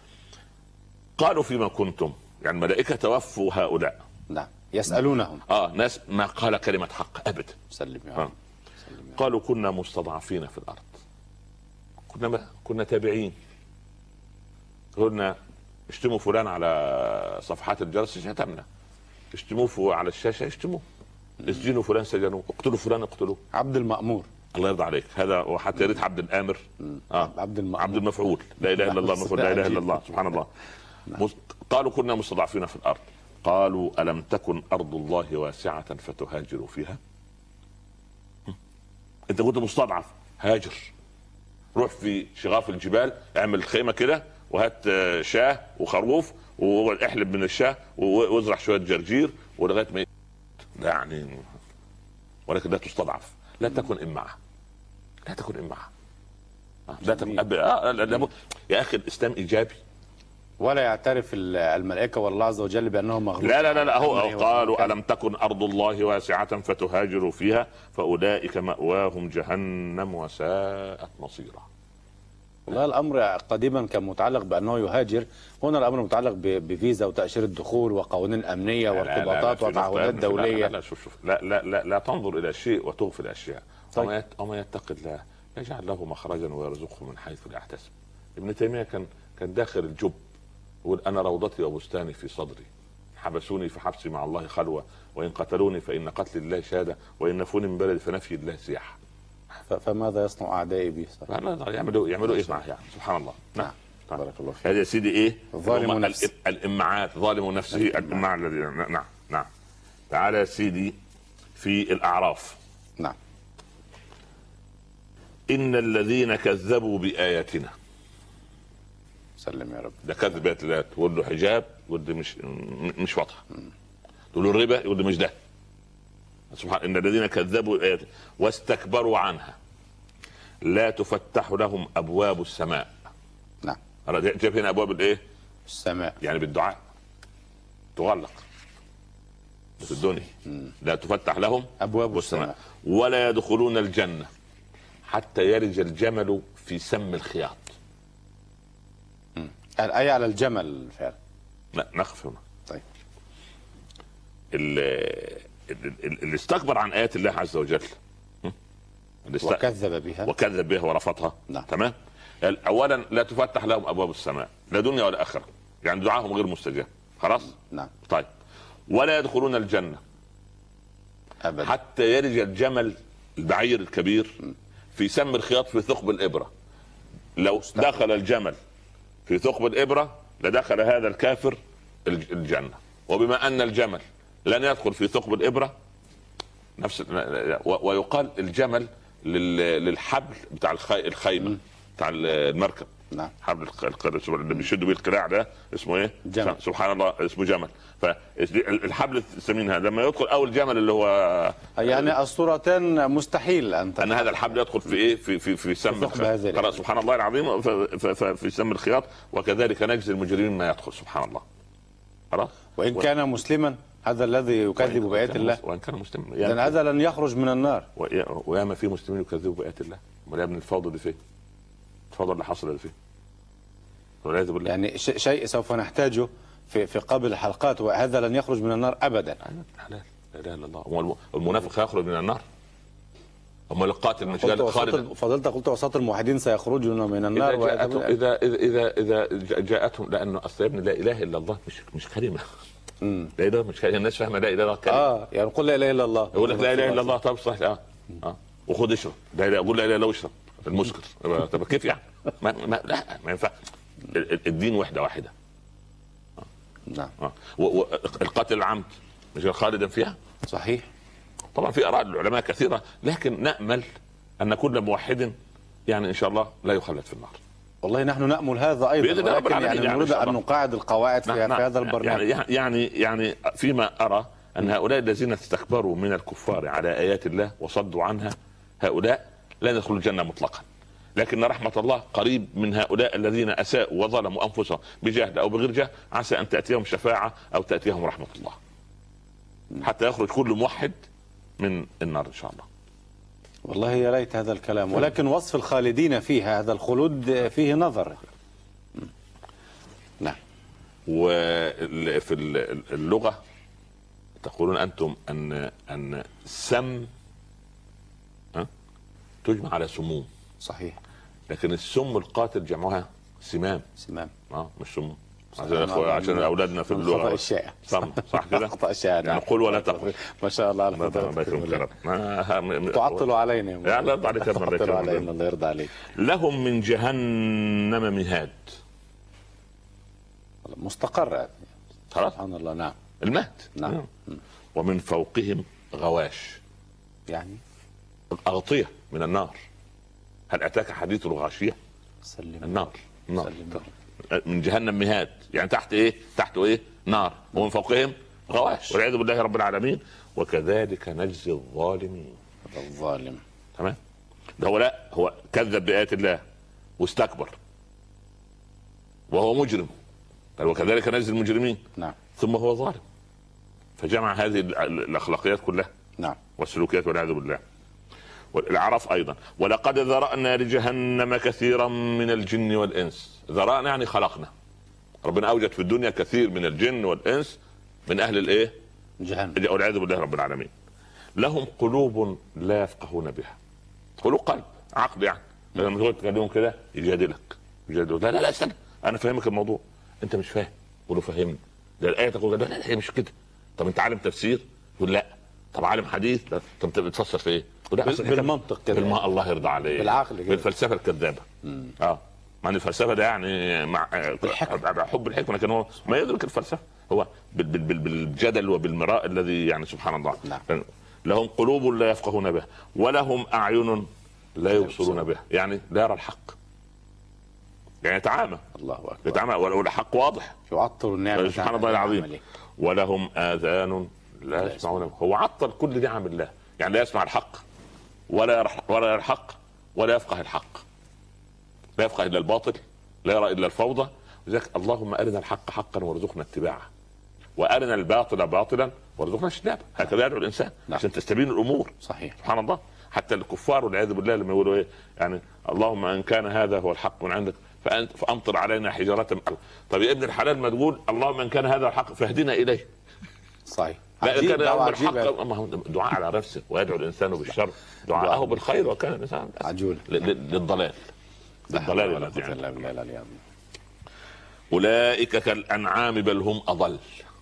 [SPEAKER 3] قالوا فيما كنتم، يعني الملائكه توفوا هؤلاء.
[SPEAKER 2] نعم. يسالونهم.
[SPEAKER 3] اه ناس ما قال كلمه حق ابدا.
[SPEAKER 2] سلم يا رب.
[SPEAKER 3] آه. قالوا كنا مستضعفين في الارض، كنا كنا تابعين، قلنا اشتموا فلان على صفحات الجرس شتمنا، اشتموه على الشاشه اشتموه، اسجنوا فلان سجنوه، اقتلوا فلان اقتلوه.
[SPEAKER 2] عبد المأمور.
[SPEAKER 3] الله يرضى عليك. هذا وحتى يا ريت عبد الامر.
[SPEAKER 2] اه عبد المأمور.
[SPEAKER 3] عبد المفعول. لا اله الا الله المفعول. لا اله الا الله سبحان الله. قالوا كنا مستضعفين في الارض. قالوا الم تكن ارض الله واسعه فتهاجروا فيها. انت كنت مستضعف، هاجر، روح في شغاف الجبال، اعمل خيمه كده وهات شاه وخروف واحلب من الشاه وازرع شويه جرجير ولغايه ما يعني، ولكن لا تستضعف. لا تكن امعه، لا تكن امعه، لا تكن أب... آه لا لا يا اخي الاسلام ايجابي.
[SPEAKER 2] ولا يعترف الملائكه والله عز وجل بانه مغلوب.
[SPEAKER 3] لا لا لا, لا هو قالوا الم تكن ارض الله واسعه فتهاجروا فيها فاولئك ماواهم جهنم وساءت مصيرا.
[SPEAKER 2] والله الامر قديما كان متعلق بانه يهاجر، هنا الامر متعلق بفيزا وتاشيره دخول وقوانين امنيه وارتباطات وتعهدات دوليه.
[SPEAKER 3] لا لا شوف شوف لا لا لا, لا تنظر الى شيء وتغفل اشياء. طيب. وما يتق الله يجعل له مخرجا ويرزقه من حيث لا يحتسب. ابن تيميه كان كان داخل الجب يقول انا روضتي وبستاني في صدري حبسوني فحبسي مع الله خلوه، وان قتلوني فان قتل الله شهاده، وان نفوني من بلدي فنفي الله سياحه.
[SPEAKER 2] فماذا يصنع اعدائي بي؟
[SPEAKER 3] يعملوا يعملوا ايه معه يعني؟ سبحان الله. نعم.
[SPEAKER 2] بارك الله فيك.
[SPEAKER 3] هذا يا سيدي ايه؟
[SPEAKER 2] ظالم نفسه،
[SPEAKER 3] الامعات، ظالم نفسه الامعاء الذي نعم نعم. تعالى يا سيدي في الاعراف.
[SPEAKER 2] نعم.
[SPEAKER 3] ان الذين كذبوا باياتنا.
[SPEAKER 2] سلم يا رب.
[SPEAKER 3] ده كذب بآيات الله، تقول له حجاب يقول له مش مش واضحه، تقول له الربا يقول له مش ده. سبحان. ان الذين كذبوا باياتنا واستكبروا عنها لا تفتح لهم ابواب السماء.
[SPEAKER 2] نعم.
[SPEAKER 3] جاب هنا ابواب الايه؟
[SPEAKER 2] السماء،
[SPEAKER 3] يعني بالدعاء تغلق في الدنيا. لا تفتح لهم
[SPEAKER 2] ابواب السماء
[SPEAKER 3] ولا يدخلون الجنه حتى يلج الجمل في سم الخياط.
[SPEAKER 2] الآية على الجمل فعلا.
[SPEAKER 3] لا نقف هنا.
[SPEAKER 2] طيب.
[SPEAKER 3] اللي, اللي استكبر عن آيات الله عز وجل
[SPEAKER 2] وكذب بها
[SPEAKER 3] وكذب بها ورفضها.
[SPEAKER 2] نعم.
[SPEAKER 3] تمام. اولا لا تفتح لهم ابواب السماء لا دنيا ولا اخره، يعني دعاهم غير مستجاب. خلاص.
[SPEAKER 2] نعم.
[SPEAKER 3] طيب. ولا يدخلون الجنه
[SPEAKER 2] أبدا
[SPEAKER 3] حتى يلج الجمل البعير الكبير في سم الخياط في ثقب الابره. لو مستقبل. دخل الجمل في ثقب الابره لدخل هذا الكافر الجنه. وبما ان الجمل لن يدخل في ثقب الابره نفس، ويقال الجمل للحبل بتاع الخيمه بتاع المركب.
[SPEAKER 2] نعم.
[SPEAKER 3] حبل اللي بيشدوا بيه القلاع ده اسمه ايه؟
[SPEAKER 2] جمل.
[SPEAKER 3] سبحان الله اسمه جمل. فالحبل الثمين هذا لما يدخل او الجمل اللي هو
[SPEAKER 2] يعني الصورتين مستحيل ان
[SPEAKER 3] ان هذا الحبل يدخل في ايه؟ في في في سم الخياط. سبحان الله العظيم. في سم الخياط. وكذلك نجزي المجرمين ما يدخل. سبحان الله. خلاص.
[SPEAKER 2] وان كان مسلما هذا الذي يكذب بآيات الله،
[SPEAKER 3] وان كان مسلما
[SPEAKER 2] يعني هذا لن يخرج من النار.
[SPEAKER 3] وياما في مسلمين يكذبوا بآيات الله. امال يا ابن الفوضى دي فين؟ الفوضى اللي حصل اللي فين؟ والعياذ بالله.
[SPEAKER 2] يعني شيء سوف نحتاجه في في قبل الحلقات، وهذا لن يخرج من النار ابدا.
[SPEAKER 3] حلال. لا اله الا الله. المنافق هيخرج من النار؟ امال القاتل مش خالد؟
[SPEAKER 2] فضلت قلت وسط الموحدين سيخرجون من النار.
[SPEAKER 3] اذا جاءتهم اذا اذا اذا جاءتهم، لانه اصل يا ابني لا اله الا الله مش مش كلمه. امم لا اله مش كلمه. الناس فاهمه لا اله الا الله كلمه. اه
[SPEAKER 2] يعني قل لا اله الا الله.
[SPEAKER 3] يقول لك لا اله الا الله. طب صح. اه اه وخد اشرب. لا اله اقول لا اله الا اشرب المسكر. طب كيف يعني؟ ما, ما لا ما ينفع. الدين وحده واحده.
[SPEAKER 2] آه. نعم.
[SPEAKER 3] اه والقتل العمد مش خالدا فيها؟
[SPEAKER 2] صحيح.
[SPEAKER 3] طبعا في اراء العلماء كثيره، لكن نامل ان كل موحد يعني ان شاء الله لا يخلد في النار.
[SPEAKER 2] والله نحن نامل هذا ايضا، ولكن يعني نريد ان نقاعد القواعد في,
[SPEAKER 3] نعم.
[SPEAKER 2] في هذا البرنامج.
[SPEAKER 3] يعني يعني يعني فيما ارى ان هؤلاء الذين استكبروا من الكفار على ايات الله وصدوا عنها، هؤلاء لا يدخلوا الجنه مطلقا. لكن رحمه الله قريب من هؤلاء الذين اساءوا وظلموا انفسهم بجهل او بغير جهل، عسى ان تاتيهم شفاعه او تاتيهم رحمه الله حتى يخرج كل موحد من النار ان شاء الله.
[SPEAKER 2] والله يا ليت هذا الكلام، ولكن وصف الخالدين فيها هذا الخلود فيه نظر. نعم.
[SPEAKER 3] وفي اللغه تقولون انتم ان ان سم تجمع على سموم.
[SPEAKER 2] صحيح.
[SPEAKER 3] لكن السم القاتل جمعها سمام.
[SPEAKER 2] سمام.
[SPEAKER 3] اه مش سموم. عشان عشان اولادنا في اللغه
[SPEAKER 2] خطأ الشائع.
[SPEAKER 3] صح كده.
[SPEAKER 2] خطأ الشائع.
[SPEAKER 3] يعني قل ولا تقل.
[SPEAKER 2] ما شاء الله على
[SPEAKER 3] فضلك.
[SPEAKER 2] تعطلوا علينا يا
[SPEAKER 3] لا يرضى عليك.
[SPEAKER 2] تعطلوا علينا الله يرضى عليك.
[SPEAKER 3] لهم من جهنم مهاد.
[SPEAKER 2] مستقر.
[SPEAKER 3] خلاص.
[SPEAKER 2] سبحان الله. نعم.
[SPEAKER 3] المهد.
[SPEAKER 2] نعم.
[SPEAKER 3] ومن فوقهم غواش،
[SPEAKER 2] يعني
[SPEAKER 3] أغطية من النار. هل أتاك حديث الغاشية؟
[SPEAKER 2] سلم.
[SPEAKER 3] النار. النار.
[SPEAKER 2] سلم.
[SPEAKER 3] من جهنم مهاد، يعني تحت ايه؟ تحته ايه؟ نار. ومن فوقهم غواش والعياذ بالله رب العالمين. وكذلك نجزي الظالمين.
[SPEAKER 2] الظالم.
[SPEAKER 3] تمام. ده هو لا هو كذب بآيات الله واستكبر وهو مجرم، قال وكذلك نجزي المجرمين.
[SPEAKER 2] نعم.
[SPEAKER 3] ثم هو ظالم، فجمع هذه الاخلاقيات كلها.
[SPEAKER 2] نعم.
[SPEAKER 3] والسلوكيات والعياذ بالله. والاعراف ايضا ولقد ذرأنا لجهنم كثيرا من الجن والانس. ذرأنا يعني خلقنا. ربنا اوجد في الدنيا كثير من الجن والانس من اهل الايه؟
[SPEAKER 2] جهنم
[SPEAKER 3] والعياذ بالله رب العالمين. لهم قلوب لا يفقهون بها. قلوب قلب عقل يعني. لما تقول تكلمهم كده يجادلك يجادلك لا لا لا استنى انا فاهمك الموضوع انت مش فاهم. قولوا فهمني. ده الايه تقول لا لا هي مش كده. طب انت عالم تفسير؟ يقول لا. طب عالم حديث؟ طب انت بتفسر في ايه؟
[SPEAKER 2] بالمنطق كده،
[SPEAKER 3] بالما الله يرضى عليه،
[SPEAKER 2] بالعقل كده،
[SPEAKER 3] بالفلسفه الكذابه. اه مع ان الفلسفه ده يعني مع بالحكمة. حب الحكمه، لكن هو ما يدرك الفلسفه، هو بال بال بال بالجدل وبالمراء الذي يعني سبحان الله.
[SPEAKER 2] نعم.
[SPEAKER 3] لهم قلوب لا يفقهون بها ولهم اعين لا يبصرون بها، يعني لا يرى الحق، يعني يتعامى.
[SPEAKER 2] الله اكبر.
[SPEAKER 3] يتعامى والحق واضح.
[SPEAKER 2] يعطل النعمه
[SPEAKER 3] سبحان الله العظيم. ولهم اذان لا يسمعون. هو عطل كل نعم الله، يعني لا يسمع الحق ولا يرى ولا يرى الحق ولا يفقه الحق، لا يفقه الا الباطل، لا يرى الا الفوضى. لذلك اللهم ارنا الحق حقا وارزقنا اتباعه، وارنا الباطل باطلا وارزقنا اجتنابه. هكذا يدعو الانسان. نعم. عشان تستبين الامور.
[SPEAKER 2] صحيح.
[SPEAKER 3] سبحان الله. حتى الكفار والعياذ بالله لما يقولوا ايه يعني اللهم ان كان هذا هو الحق من عندك فانت فامطر علينا حجاره. طب يا ابن الحلال ما تقول اللهم ان كان هذا الحق فاهدنا اليه.
[SPEAKER 2] صحيح.
[SPEAKER 3] لا كان الحق دعاء على نفسه، ويدعو الانسان بالشر دعاءه بالخير، وكان الانسان
[SPEAKER 2] عجول
[SPEAKER 3] للضلال. للضلال
[SPEAKER 2] يعني.
[SPEAKER 3] اولئك كالانعام بل هم اضل.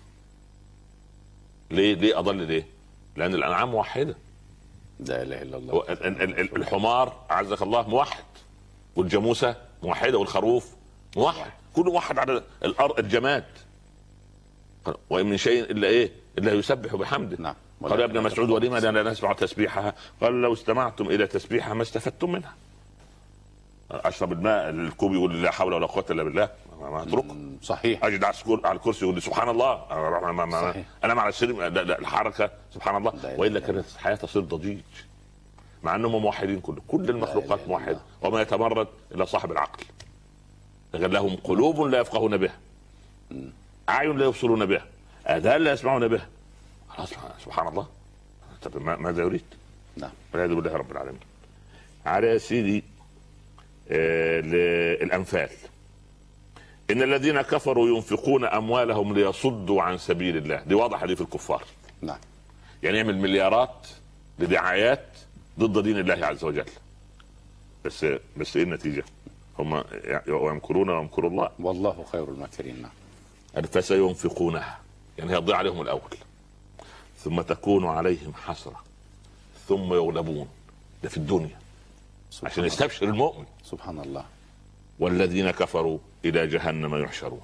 [SPEAKER 3] ليه ليه اضل ليه؟ لان الانعام موحده.
[SPEAKER 2] لا اله الا الله.
[SPEAKER 3] الحمار اعزك الله موحد، والجاموسه موحده، والخروف موحد، كله موحد على الارض. الجماد وان من شيء الا ايه الا يسبح بحمده.
[SPEAKER 2] نعم.
[SPEAKER 3] قال يا ابن مسعود ولما لا نسمع تسبيحها؟ قال لو استمعتم الى تسبيحها ما استفدتم منها. اشرب الماء الكوب يقول لا حول ولا قوه الا بالله، ما اتركه.
[SPEAKER 2] صحيح.
[SPEAKER 3] اجد على الكرسي يقول سبحان الله، انام على السرير الحركه سبحان الله. والا كانت الحياه تصير ضجيج، مع انهم موحدين. كل كل المخلوقات موحده، وما يتمرد الا صاحب العقل. لهم قلوب لا يفقهون بها، اعين لا يبصرون بها، اذان لا يسمعون بها. خلاص سبحان الله. طب ماذا يريد؟
[SPEAKER 2] نعم.
[SPEAKER 3] والعياذ بالله رب العالمين. على يا سيدي آه الانفال. ان الذين كفروا ينفقون اموالهم ليصدوا عن سبيل الله. دي واضحه دي في الكفار.
[SPEAKER 2] نعم.
[SPEAKER 3] يعني يعمل مليارات لدعايات ضد دين الله عز وجل. بس بس ايه النتيجه؟ هم يمكرون ويمكر الله
[SPEAKER 2] والله خير الماكرين.
[SPEAKER 3] نعم. فسينفقونها، يعني هيضيع عليهم الاول، ثم تكون عليهم حسره ثم يغلبون. ده في الدنيا عشان يستبشر المؤمن.
[SPEAKER 2] سبحان الله.
[SPEAKER 3] والذين كفروا الى جهنم يحشرون.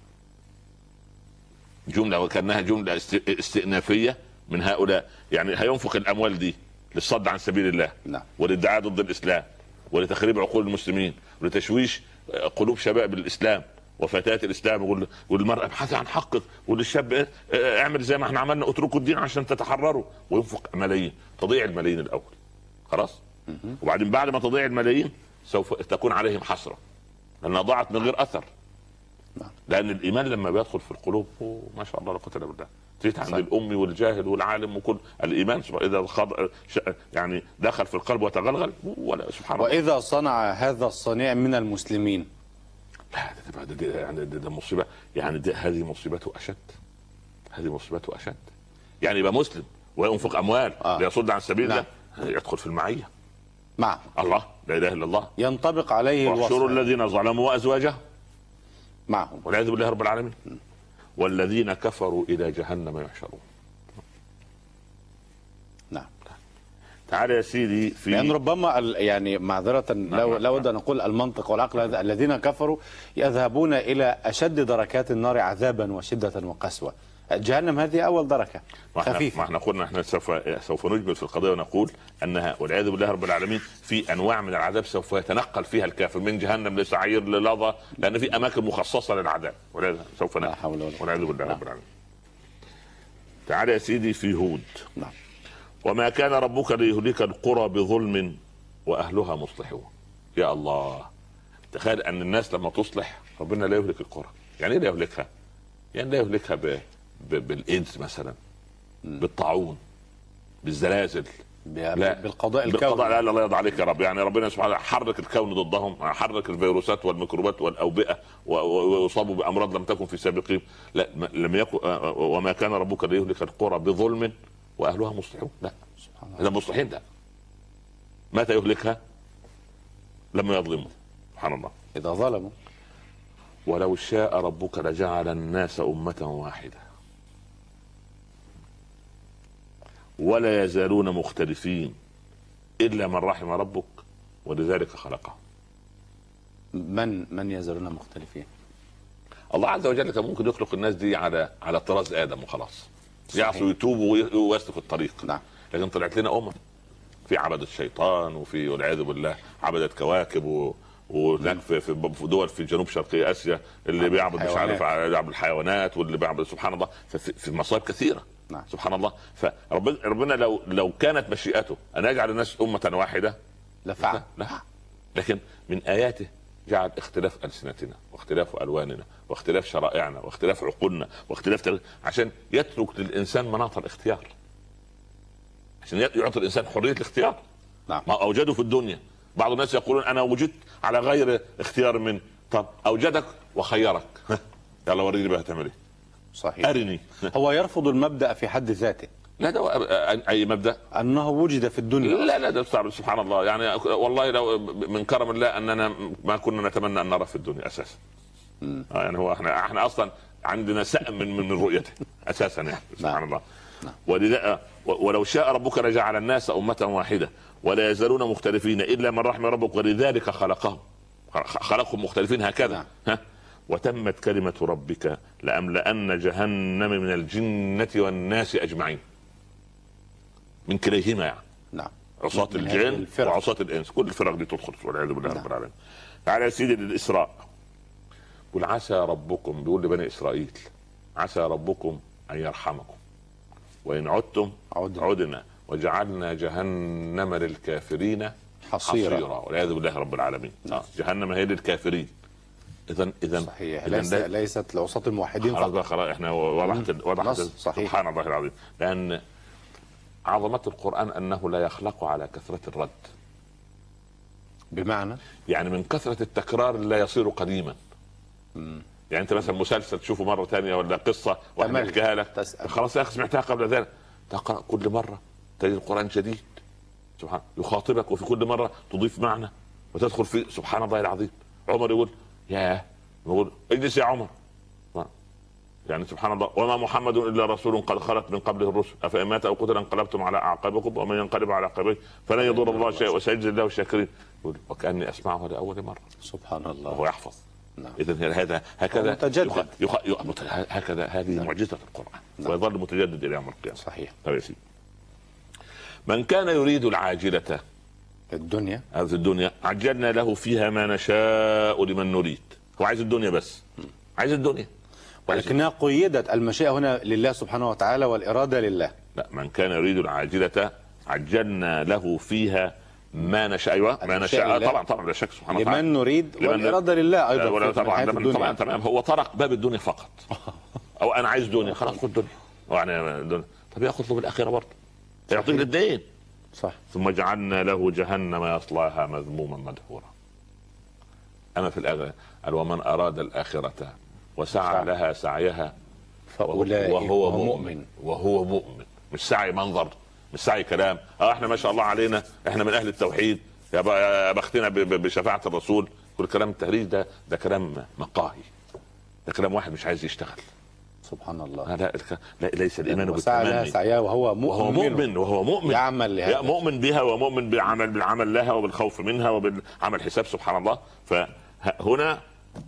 [SPEAKER 3] جمله وكانها جمله استئنافيه من هؤلاء، يعني هينفق الاموال دي للصد عن سبيل الله.
[SPEAKER 2] نعم.
[SPEAKER 3] والادعاء ضد الاسلام، ولتخريب عقول المسلمين، ولتشويش قلوب شباب الاسلام وفتاة الاسلام. يقول والمرأة ابحثي عن حقك، وللشاب اعمل زي ما احنا عملنا، اتركوا الدين عشان تتحرروا. وينفق ملايين، تضيع الملايين الاول خلاص. وبعدين بعد ما تضيع الملايين سوف تكون عليهم حسرة لانها ضاعت من غير اثر. لان الايمان لما بيدخل في القلوب ما شاء الله لا قوه الا بالله، تيجي عند الامي والجاهل والعالم وكل الايمان اذا خض... يعني دخل في القلب وتغلغل ولا سبحان الله.
[SPEAKER 2] واذا صنع هذا الصنيع من المسلمين،
[SPEAKER 3] لا ده ده, ده, يعني ده, ده مصيبه، يعني ده هذه مصيبته اشد، هذه مصيبته اشد. يعني يبقى مسلم وينفق اموال آه. ليصد عن سبيل الله، يدخل في المعيه
[SPEAKER 2] مع
[SPEAKER 3] الله، لا اله الا الله،
[SPEAKER 2] ينطبق عليه الوصف.
[SPEAKER 3] واحشروا الذين ظلموا وازواجهم
[SPEAKER 2] معهم
[SPEAKER 3] والعياذ بالله رب العالمين. والذين كفروا الى جهنم يحشرون.
[SPEAKER 2] نعم.
[SPEAKER 3] تعال يا سيدي في
[SPEAKER 2] يعني ربما يعني معذرة لو لو بدنا نقول المنطق والعقل، الذين كفروا يذهبون الى اشد دركات النار عذابا وشدة وقسوة. جهنم هذه اول دركه خفيفه.
[SPEAKER 3] ما احنا قلنا احنا سوف سوف نجمل في القضيه ونقول انها والعياذ بالله رب العالمين في انواع من العذاب سوف يتنقل فيها الكافر من جهنم لسعير للظى، لان في اماكن مخصصه للعذاب سوف نقول والعياذ بالله رب العالمين. تعالى يا سيدي في هود.
[SPEAKER 2] نعم.
[SPEAKER 3] وما كان ربك ليهلك القرى بظلم واهلها مصلحون. يا الله، تخيل ان الناس لما تصلح ربنا لا يهلك القرى. يعني ايه لا يهلكها؟ يعني لا يهلكها ب بالايدز مثلا، بالطاعون، بالزلازل،
[SPEAKER 2] لا بالقضاء الكوني.
[SPEAKER 3] بالقضاء لا الله يرضى عليك يا رب. يعني ربنا سبحانه حرك الكون ضدهم، حرك الفيروسات والميكروبات والاوبئه ويصابوا بامراض لم تكن في سابقهم. لا لم يكن. وما كان ربك ليهلك القرى بظلم واهلها مصلحون. لا سبحان الله، هذا مصلحين. ده متى يهلكها؟ لما يظلموا. سبحان الله.
[SPEAKER 2] اذا ظلموا.
[SPEAKER 3] ولو شاء ربك لجعل الناس أمة واحدة ولا يزالون مختلفين إلا من رحم ربك ولذلك خلقهم.
[SPEAKER 2] من من يزالون مختلفين؟
[SPEAKER 3] الله عز وجل كان ممكن يخلق الناس دي على على طراز آدم وخلاص، يعصوا يتوبوا ويسلكوا الطريق.
[SPEAKER 2] نعم.
[SPEAKER 3] لكن طلعت لنا أمم في عبدة الشيطان، وفي والعياذ بالله عبدة كواكب، و وهناك في في دول في جنوب شرقي اسيا اللي بيعبد مش عارف يعبد الحيوانات، واللي بيعبد سبحان الله في, في مصائب كثيره.
[SPEAKER 2] نعم. سبحان
[SPEAKER 3] الله. فربنا لو لو كانت مشيئته ان يجعل الناس امه واحده
[SPEAKER 2] لفعل.
[SPEAKER 3] لا. لكن من اياته جعل اختلاف السنتنا واختلاف الواننا واختلاف شرائعنا واختلاف عقولنا واختلاف تل... عشان يترك للانسان مناط الاختيار، عشان يعطي الانسان حريه الاختيار.
[SPEAKER 2] نعم.
[SPEAKER 3] ما اوجده في الدنيا. بعض الناس يقولون انا وجدت على غير اختيار من، طب اوجدك وخيرك يلا وريني بقى هتعمل ايه.
[SPEAKER 2] صحيح.
[SPEAKER 3] ارني.
[SPEAKER 2] هو يرفض المبدا في حد ذاته.
[SPEAKER 3] لا ده اي مبدا
[SPEAKER 2] انه وجد في الدنيا.
[SPEAKER 3] لا لا ده سبحان الله، يعني والله لو من كرم الله اننا ما كنا نتمنى ان نرى في الدنيا اساسا. آه يعني هو احنا احنا اصلا عندنا سأم من من رؤيته اساسا يعني. سبحان الله. ولذا ولو شاء ربك لجعل الناس امه واحده ولا يزالون مختلفين الا من رحم ربك ولذلك خلقهم، خلقهم مختلفين هكذا. ها وتمت كلمه ربك لأملأن جهنم من الجنه والناس اجمعين، من كليهما يعني.
[SPEAKER 2] نعم.
[SPEAKER 3] عصاة الجن وعصاة الانس، كل الفرق دي تدخل والعياذ بالله رب العالمين. تعالى يا سيدي للاسراء، قل عسى ربكم، بيقول لبني اسرائيل عسى ربكم ان يرحمكم وان عدتم
[SPEAKER 2] عدنا,
[SPEAKER 3] عدنا وجعلنا جهنم للكافرين حصيرا, حصيرا. والعياذ بالله رب العالمين. آه. جهنم هي للكافرين. اذا اذا
[SPEAKER 2] صحيح. ليس ليست لعصاة الموحدين فقط.
[SPEAKER 3] خلاص احنا وضحت وضحت
[SPEAKER 2] سبحان
[SPEAKER 3] الله العظيم. لان عظمه القران انه لا يخلق على كثره الرد.
[SPEAKER 2] بمعنى
[SPEAKER 3] يعني من كثره التكرار لا يصير قديما.
[SPEAKER 2] مم.
[SPEAKER 3] يعني انت مثلا مسلسل تشوفه مره ثانيه ولا قصه واحد يحكيها لك خلاص يا اخي سمعتها قبل ذلك، تقرا كل مره تجد القران جديد سبحان يخاطبك، وفي كل مره تضيف معنى وتدخل في سبحان الله العظيم. عمر يقول يا يقول اجلس يا عمر، يعني سبحان الله. وما محمد الا رسول قد خلت من قبله الرسل افان مات او قتل انقلبتم على اعقابكم ومن ينقلب على عقبيه فلن يضر الله شيئا وسيجزي الله الشاكرين. وكاني اسمعه لاول مره.
[SPEAKER 2] سبحان الله.
[SPEAKER 3] وهو يحفظ.
[SPEAKER 2] نعم.
[SPEAKER 3] اذا هذا هكذا
[SPEAKER 2] متجدد.
[SPEAKER 3] يخ... يخ... هكذا هذه نعم. معجزه القران. نعم. ويظل متجدد الى يوم القيامه.
[SPEAKER 2] صحيح.
[SPEAKER 3] طيب من كان يريد العاجله
[SPEAKER 2] الدنيا
[SPEAKER 3] هذه الدنيا عجلنا له فيها ما نشاء لمن نريد. هو عايز الدنيا بس، عايز الدنيا،
[SPEAKER 2] ولكنها قيدت المشيئة هنا لله سبحانه وتعالى والإرادة لله.
[SPEAKER 3] لا، من كان يريد العاجلة عجلنا له فيها ما نشاء. ايوه ما نشاء طبعا طبعا لا شك سبحانه
[SPEAKER 2] وتعالى لمن نريد والإرادة لله ايضا.
[SPEAKER 3] طبعا طبعا تمام. هو طرق باب الدنيا فقط او انا عايز دنيا خلاص خد دنيا، يعني دنيا. طب ياخذ له بالاخره برضه يعطيك الاثنين.
[SPEAKER 2] صح.
[SPEAKER 3] ثم جعلنا له جهنم يصلاها مذموما مدحورا. اما في الاخره قال ومن اراد الاخره وسعى صح. لها سعيها وهو مؤمن وهو مؤمن. مش سعي منظر، مش سعي كلام. اه احنا ما شاء الله علينا احنا من اهل التوحيد يا بختنا بشفاعه الرسول. كل كلام التهريج ده ده كلام مقاهي، ده كلام واحد مش عايز يشتغل.
[SPEAKER 2] سبحان الله.
[SPEAKER 3] لا لا ليس الايمان
[SPEAKER 2] بالتمني سعيها وهو مؤمن
[SPEAKER 3] وهو مؤمن وهو مؤمن
[SPEAKER 2] يعمل لها،
[SPEAKER 3] مؤمن بها ومؤمن بعمل بالعمل لها وبالخوف منها وبالعمل حساب. سبحان الله. فهنا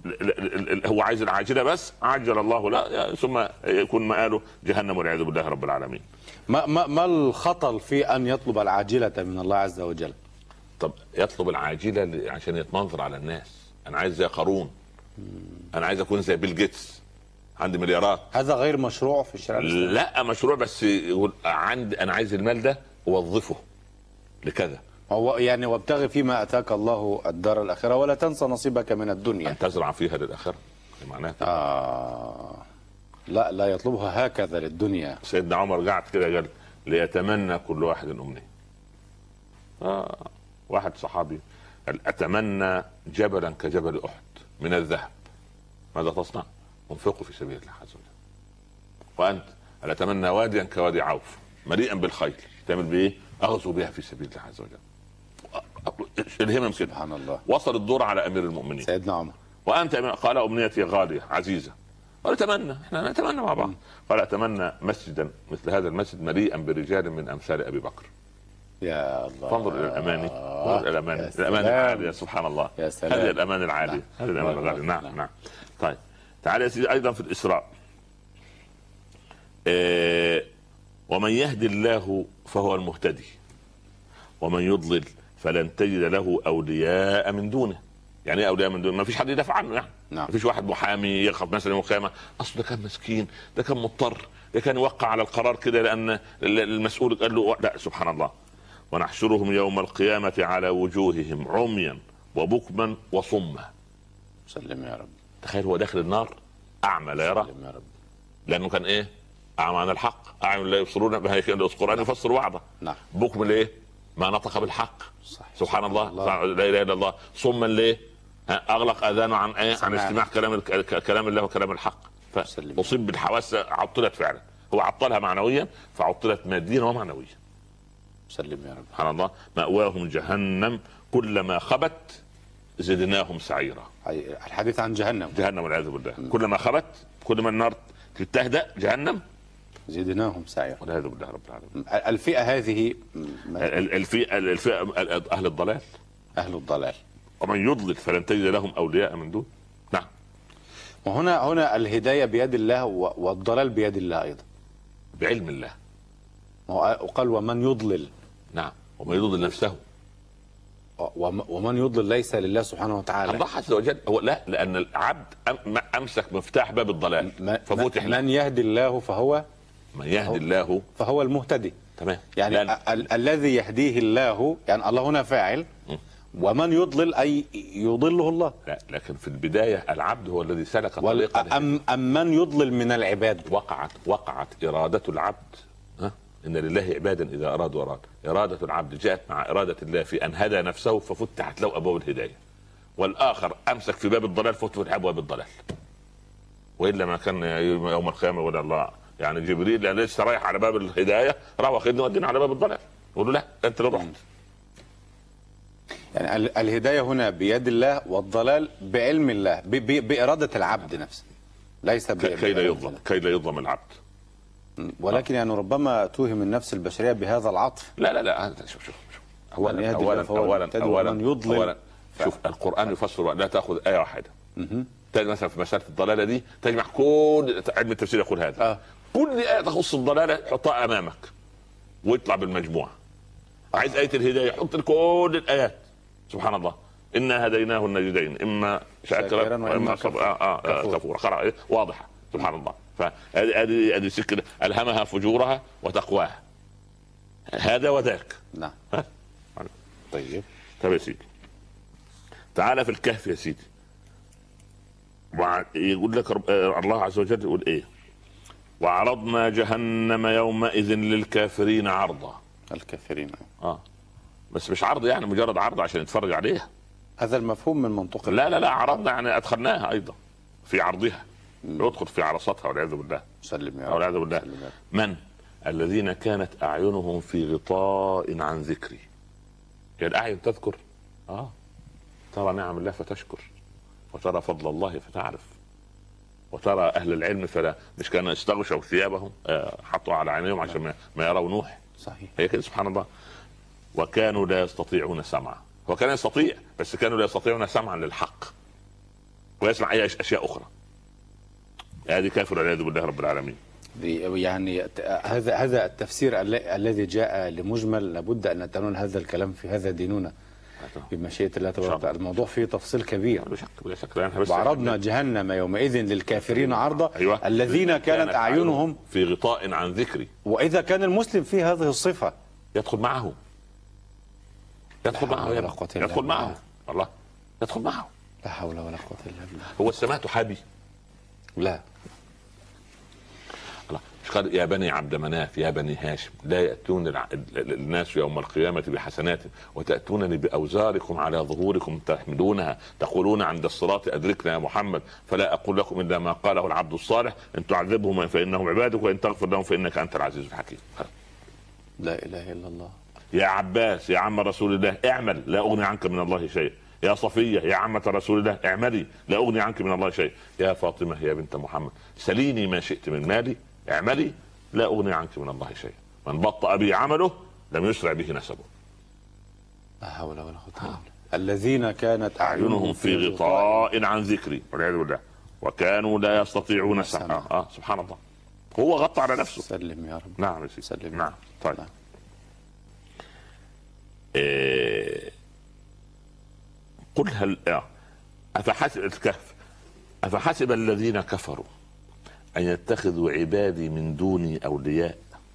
[SPEAKER 3] هو عايز العاجله بس عجل الله لا ثم يكون مآله جهنم والعياذ بالله رب العالمين.
[SPEAKER 2] ما ما ما الخطر في ان يطلب العاجله من الله عز وجل؟
[SPEAKER 3] طب يطلب العاجله عشان يتمنظر على الناس. انا عايز زي قارون، انا عايز اكون زي بيل جيتس، عندي مليارات.
[SPEAKER 2] هذا غير مشروع في الشريعه الاسلاميه؟
[SPEAKER 3] لا مشروع، بس يقول عندي انا عايز المال ده اوظفه لكذا.
[SPEAKER 2] هو يعني وابتغي فيما اتاك الله الدار الاخره ولا تنسى نصيبك من الدنيا.
[SPEAKER 3] ان تزرع فيها للاخره معناها
[SPEAKER 2] آه لا لا يطلبها هكذا للدنيا.
[SPEAKER 3] سيدنا عمر قعد كده قال ليتمنى كل واحد امنيه. آه واحد صحابي قال اتمنى جبلا كجبل احد من الذهب، ماذا تصنع؟ انفقه في سبيل الله عز وجل. وانت انا اتمنى واديا كوادي عوف مليئا بالخيل، تعمل بايه؟ اغزو بها في سبيل الله عز وجل. الهمم كده.
[SPEAKER 2] سبحان الله.
[SPEAKER 3] وصل الدور على امير المؤمنين
[SPEAKER 2] سيدنا عمر
[SPEAKER 3] وانت قال امنيتي غاليه عزيزه. قال اتمنى، احنا نتمنى مع بعض. قال اتمنى مسجدا مثل هذا المسجد مليئا برجال من امثال ابي بكر.
[SPEAKER 2] يا الله،
[SPEAKER 3] فانظر الى الاماني، انظر الى الاماني، الاماني العاليه، سبحان الله.
[SPEAKER 2] يا سلام.
[SPEAKER 3] هذه الاماني العاليه، هذه الاماني العاليه. نعم نعم, نعم. طيب تعال يا سيدي ايضا في الاسراء، إيه ومن يهدي الله فهو المهتدي ومن يضلل فلن تجد له اولياء من دونه. يعني ايه اولياء من دونه؟ ما فيش حد يدافع عنه يعني. نعم. ما فيش واحد محامي يخاف مثلا يوم القيامه اصل ده كان مسكين، ده كان مضطر، ده كان يوقع على القرار كده لان المسؤول قال له لا. سبحان الله. ونحشرهم يوم القيامه على وجوههم عميا وبكما وصما.
[SPEAKER 2] سلم يا رب.
[SPEAKER 3] تخيل هو داخل النار اعمى لا يرى،
[SPEAKER 2] سلم يا رب.
[SPEAKER 3] لانه كان ايه؟ اعمى عن الحق، اعمى لا يبصرون. القران يفسر وعظه. نعم. بكم ليه؟ ما نطق بالحق. صح. سبحان الله. الله. لا اله الا الله. صما ليه؟ اغلق اذانه عن ايه؟ عن استماع كلام كلام الله وكلام الحق. فاصيب بالحواس، عطلت فعلا. هو عطلها معنويا فعطلت ماديا ومعنويا.
[SPEAKER 2] سلم يا رب.
[SPEAKER 3] سبحان الله. مأواهم جهنم كلما خبت زدناهم سعيرا.
[SPEAKER 2] الحديث عن جهنم.
[SPEAKER 3] جهنم والعياذ بالله. كلما خبت، كل ما النار تتهدأ جهنم
[SPEAKER 2] زدناهم سعيرا
[SPEAKER 3] والعياذ بالله رب العالمين.
[SPEAKER 2] الفئة هذه
[SPEAKER 3] الفئة الفئة أهل الضلال.
[SPEAKER 2] أهل الضلال.
[SPEAKER 3] ومن يضلل فلن تجد لهم أولياء من دون. نعم.
[SPEAKER 2] وهنا هنا الهداية بيد الله والضلال بيد الله أيضا.
[SPEAKER 3] بعلم الله.
[SPEAKER 2] وقال ومن يضلل.
[SPEAKER 3] نعم. ومن يضلل نفسه.
[SPEAKER 2] ومن يضلل ليس لله سبحانه وتعالى.
[SPEAKER 3] الله عز وجل هو لا، لأن العبد أمسك مفتاح باب الضلال ففتح.
[SPEAKER 2] من يهدي الله فهو
[SPEAKER 3] من يهدي الله
[SPEAKER 2] فهو المهتدي.
[SPEAKER 3] تمام.
[SPEAKER 2] يعني لأن... ال الذي يهديه الله، يعني الله هنا فاعل. م. ومن يضلل أي يضله الله.
[SPEAKER 3] لا، لكن في البداية العبد هو الذي سلك طريقا.
[SPEAKER 2] أم, أم من يضلل من العباد.
[SPEAKER 3] وقعت وقعت إرادة العبد. ها؟ إن لله عبادا إذا أراد وراد. إرادة العبد جاءت مع إرادة الله في أن هدى نفسه ففتحت له أبواب الهداية، والآخر أمسك في باب الضلال ففتحت أبواب الضلال. وإلا ما كان يوم القيامة ولا الله يعني جبريل يعني لسه رايح على باب الهداية راح واخدنا ودينا على باب الضلال، يقول له لا أنت اللي رحت.
[SPEAKER 2] يعني الهداية هنا بيد الله والضلال بعلم الله بإرادة العبد نفسه، ليس
[SPEAKER 3] كي لا يظلم كي لا يظلم العبد.
[SPEAKER 2] ولكن يعني ربما توهم النفس البشرية بهذا العطف.
[SPEAKER 3] لا لا لا شوف شوف شوف أولا أولا أولا أولا, أولا شوف القرآن يفسر. لا تأخذ آية واحدة تجد مثلا في مسألة الضلالة دي تجمع كل علم التفسير يقول هذا. آه. كل آية تخص الضلالة حطها أمامك ويطلع بالمجموعة. آه. عايز آية الهداية حط كل الآيات. سبحان الله. إنا هديناه النجدين إما شاكرا وإما كفورا. قرأ واضحة. سبحان الله. فهذه هذه سكة ألهمها فجورها وتقواها. هذا وذاك.
[SPEAKER 2] نعم. طيب.
[SPEAKER 3] طيب يا سيدي تعال في الكهف يا سيدي. يقول لك الله عز وجل يقول ايه؟ وعرضنا جهنم يومئذ للكافرين عرضا.
[SPEAKER 2] الكافرين
[SPEAKER 3] اه بس مش عرض يعني مجرد عرض عشان نتفرج عليها.
[SPEAKER 2] هذا المفهوم من منطق.
[SPEAKER 3] لا لا لا عرضنا يعني ادخلناها ايضا في عرضها. يدخل في عرصاتها والعياذ بالله.
[SPEAKER 2] سلم يا
[SPEAKER 3] رب. والعياذ بالله. من الذين كانت اعينهم في غطاء عن ذكري. هي الاعين تذكر اه ترى نعم الله فتشكر وترى فضل الله فتعرف وترى اهل العلم فلا مش كانوا استغشوا ثيابهم آه حطوا على عينيهم عشان ما, ما يروا نوح.
[SPEAKER 2] صحيح.
[SPEAKER 3] هي كده سبحان الله. وكانوا لا يستطيعون سمعا. هو كان يستطيع بس كانوا لا يستطيعون سمعا للحق ويسمع اي اشياء اخرى. هذه كافر والعياذ بالله رب العالمين.
[SPEAKER 2] يعني هذا هذا التفسير الذي جاء لمجمل لابد ان نتناول هذا الكلام في هذا ديننا بمشيئة الله تبارك وتعالى. الموضوع فيه تفصيل كبير.
[SPEAKER 3] بلا شك بلا شك.
[SPEAKER 2] وعرضنا جهنم يومئذ للكافرين عرضا.
[SPEAKER 3] أيوة.
[SPEAKER 2] الذين كانت أعينهم
[SPEAKER 3] في غطاء عن ذكري.
[SPEAKER 2] وإذا كان المسلم في هذه الصفة
[SPEAKER 3] يدخل معه يدخل معه يدخل معه الله يدخل معه.
[SPEAKER 2] لا حول ولا قوة إلا بالله.
[SPEAKER 3] هو السماء تحابي؟
[SPEAKER 2] لا.
[SPEAKER 3] قال يا بني عبد مناف يا بني هاشم لا يأتون الناس يوم القيامة بحسنات وتأتونني بأوزاركم على ظهوركم تحملونها تقولون عند الصراط أدركنا يا محمد فلا أقول لكم إلا ما قاله العبد الصالح إن تعذبهم فإنهم عبادك وإن تغفر لهم فإنك أنت العزيز الحكيم.
[SPEAKER 2] لا إله إلا الله.
[SPEAKER 3] يا عباس يا عم رسول الله اعمل لا أغني عنك من الله شيء يا صفيه يا عمه رسول الله اعملي لا اغني عنك من الله شيء، يا فاطمه يا بنت محمد سليني ما شئت من مالي اعملي لا اغني عنك من الله شيء، من بطأ به عمله لم يسرع به نسبه.
[SPEAKER 2] لا حول ولا قوه الا بالله. الذين كانت
[SPEAKER 3] اعينهم في غطاء عن ذكري والعياذ بالله وكانوا لا يستطيعون سمعا. اه سبحان الله، هو غطى على نفسه.
[SPEAKER 2] سلم يا رب.
[SPEAKER 3] نعم يا سيدي.
[SPEAKER 2] سلم.
[SPEAKER 3] نعم طيب.
[SPEAKER 2] نعم.
[SPEAKER 3] إيه... قل هل آه. افحسب الكهف افحسب الذين كفروا ان يتخذوا عبادي من دوني اولياء.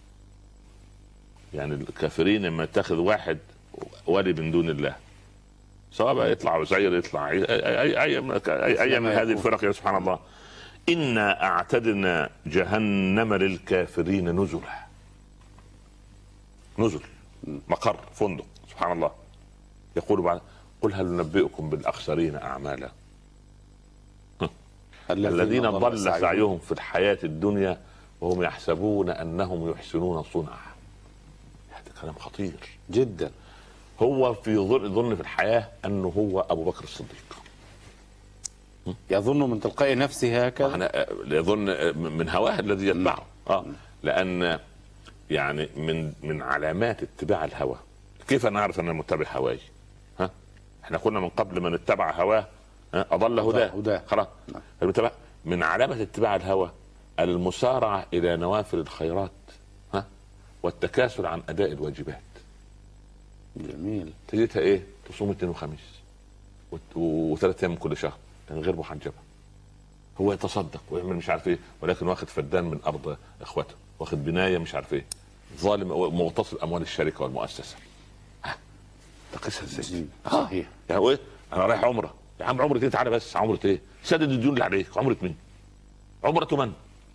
[SPEAKER 3] يعني الكافرين لما يتخذوا واحد ولي من دون الله، سواء بقى يطلع عزير يطلع اي اي اي, أي, أي من هذه الفرق يا سبحان الله. انا اعتدنا جهنم للكافرين نزلا. نزل مقر فندق سبحان الله. يقول بعد قل هل ننبئكم بالاخسرين اعمالا الذين ضل سعيهم في الحياة الدنيا وهم يحسبون انهم يحسنون صنعا. هذا كلام خطير
[SPEAKER 2] جدا.
[SPEAKER 3] هو في ظن في الحياة انه هو ابو بكر الصديق،
[SPEAKER 2] يظن من تلقاء نفسه هكذا،
[SPEAKER 3] يظن من هواه الذي يتبعه. اه لان يعني من من علامات اتباع الهوى. كيف نعرف ان المتبع هواي؟ ها احنا قلنا من قبل من اتبع هواه اضل هداه خلاص. المتبع من علامة اتباع الهوى المسارعة الى نوافل الخيرات ها والتكاسل عن اداء الواجبات.
[SPEAKER 2] جميل.
[SPEAKER 3] تجدها ايه؟ تصوم اثنين وخميس وثلاث ايام من كل شهر من غير محجبه. هو يتصدق ويعمل مش عارف ايه، ولكن واخد فدان من ارض اخوته، واخد بنايه مش عارف ايه، ظالم مغتصب اموال الشركه والمؤسسه. ها تقيسها ازاي؟
[SPEAKER 2] صحيح.
[SPEAKER 3] يعني هو ايه؟ انا رايح عمره يا عم، عمره ايه؟ تعالى بس عمره ايه؟ سدد الديون اللي عليك. عمره مين؟ عمره من؟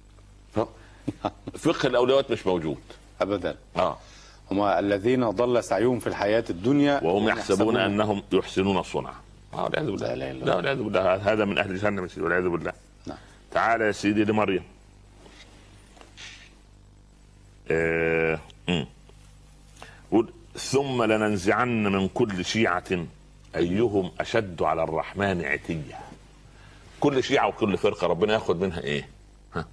[SPEAKER 3] فقه الاولويات مش موجود
[SPEAKER 2] ابدا.
[SPEAKER 3] اه
[SPEAKER 2] هم الذين ضل سعيهم في الحياة الدنيا
[SPEAKER 3] وهم يحسبون انهم يحسنون صنعا. اه والعياذ بالله. لا لا والعياذ بالله. هذا من اهل جهنم والعياذ بالله.
[SPEAKER 2] نعم.
[SPEAKER 3] تعالى يا سيدي لمريم. آه. ثم لننزعن من كل شيعة ايهم اشد على الرحمن عتيا. كل شيعة وكل فرقة ربنا ياخذ منها ايه؟ ها؟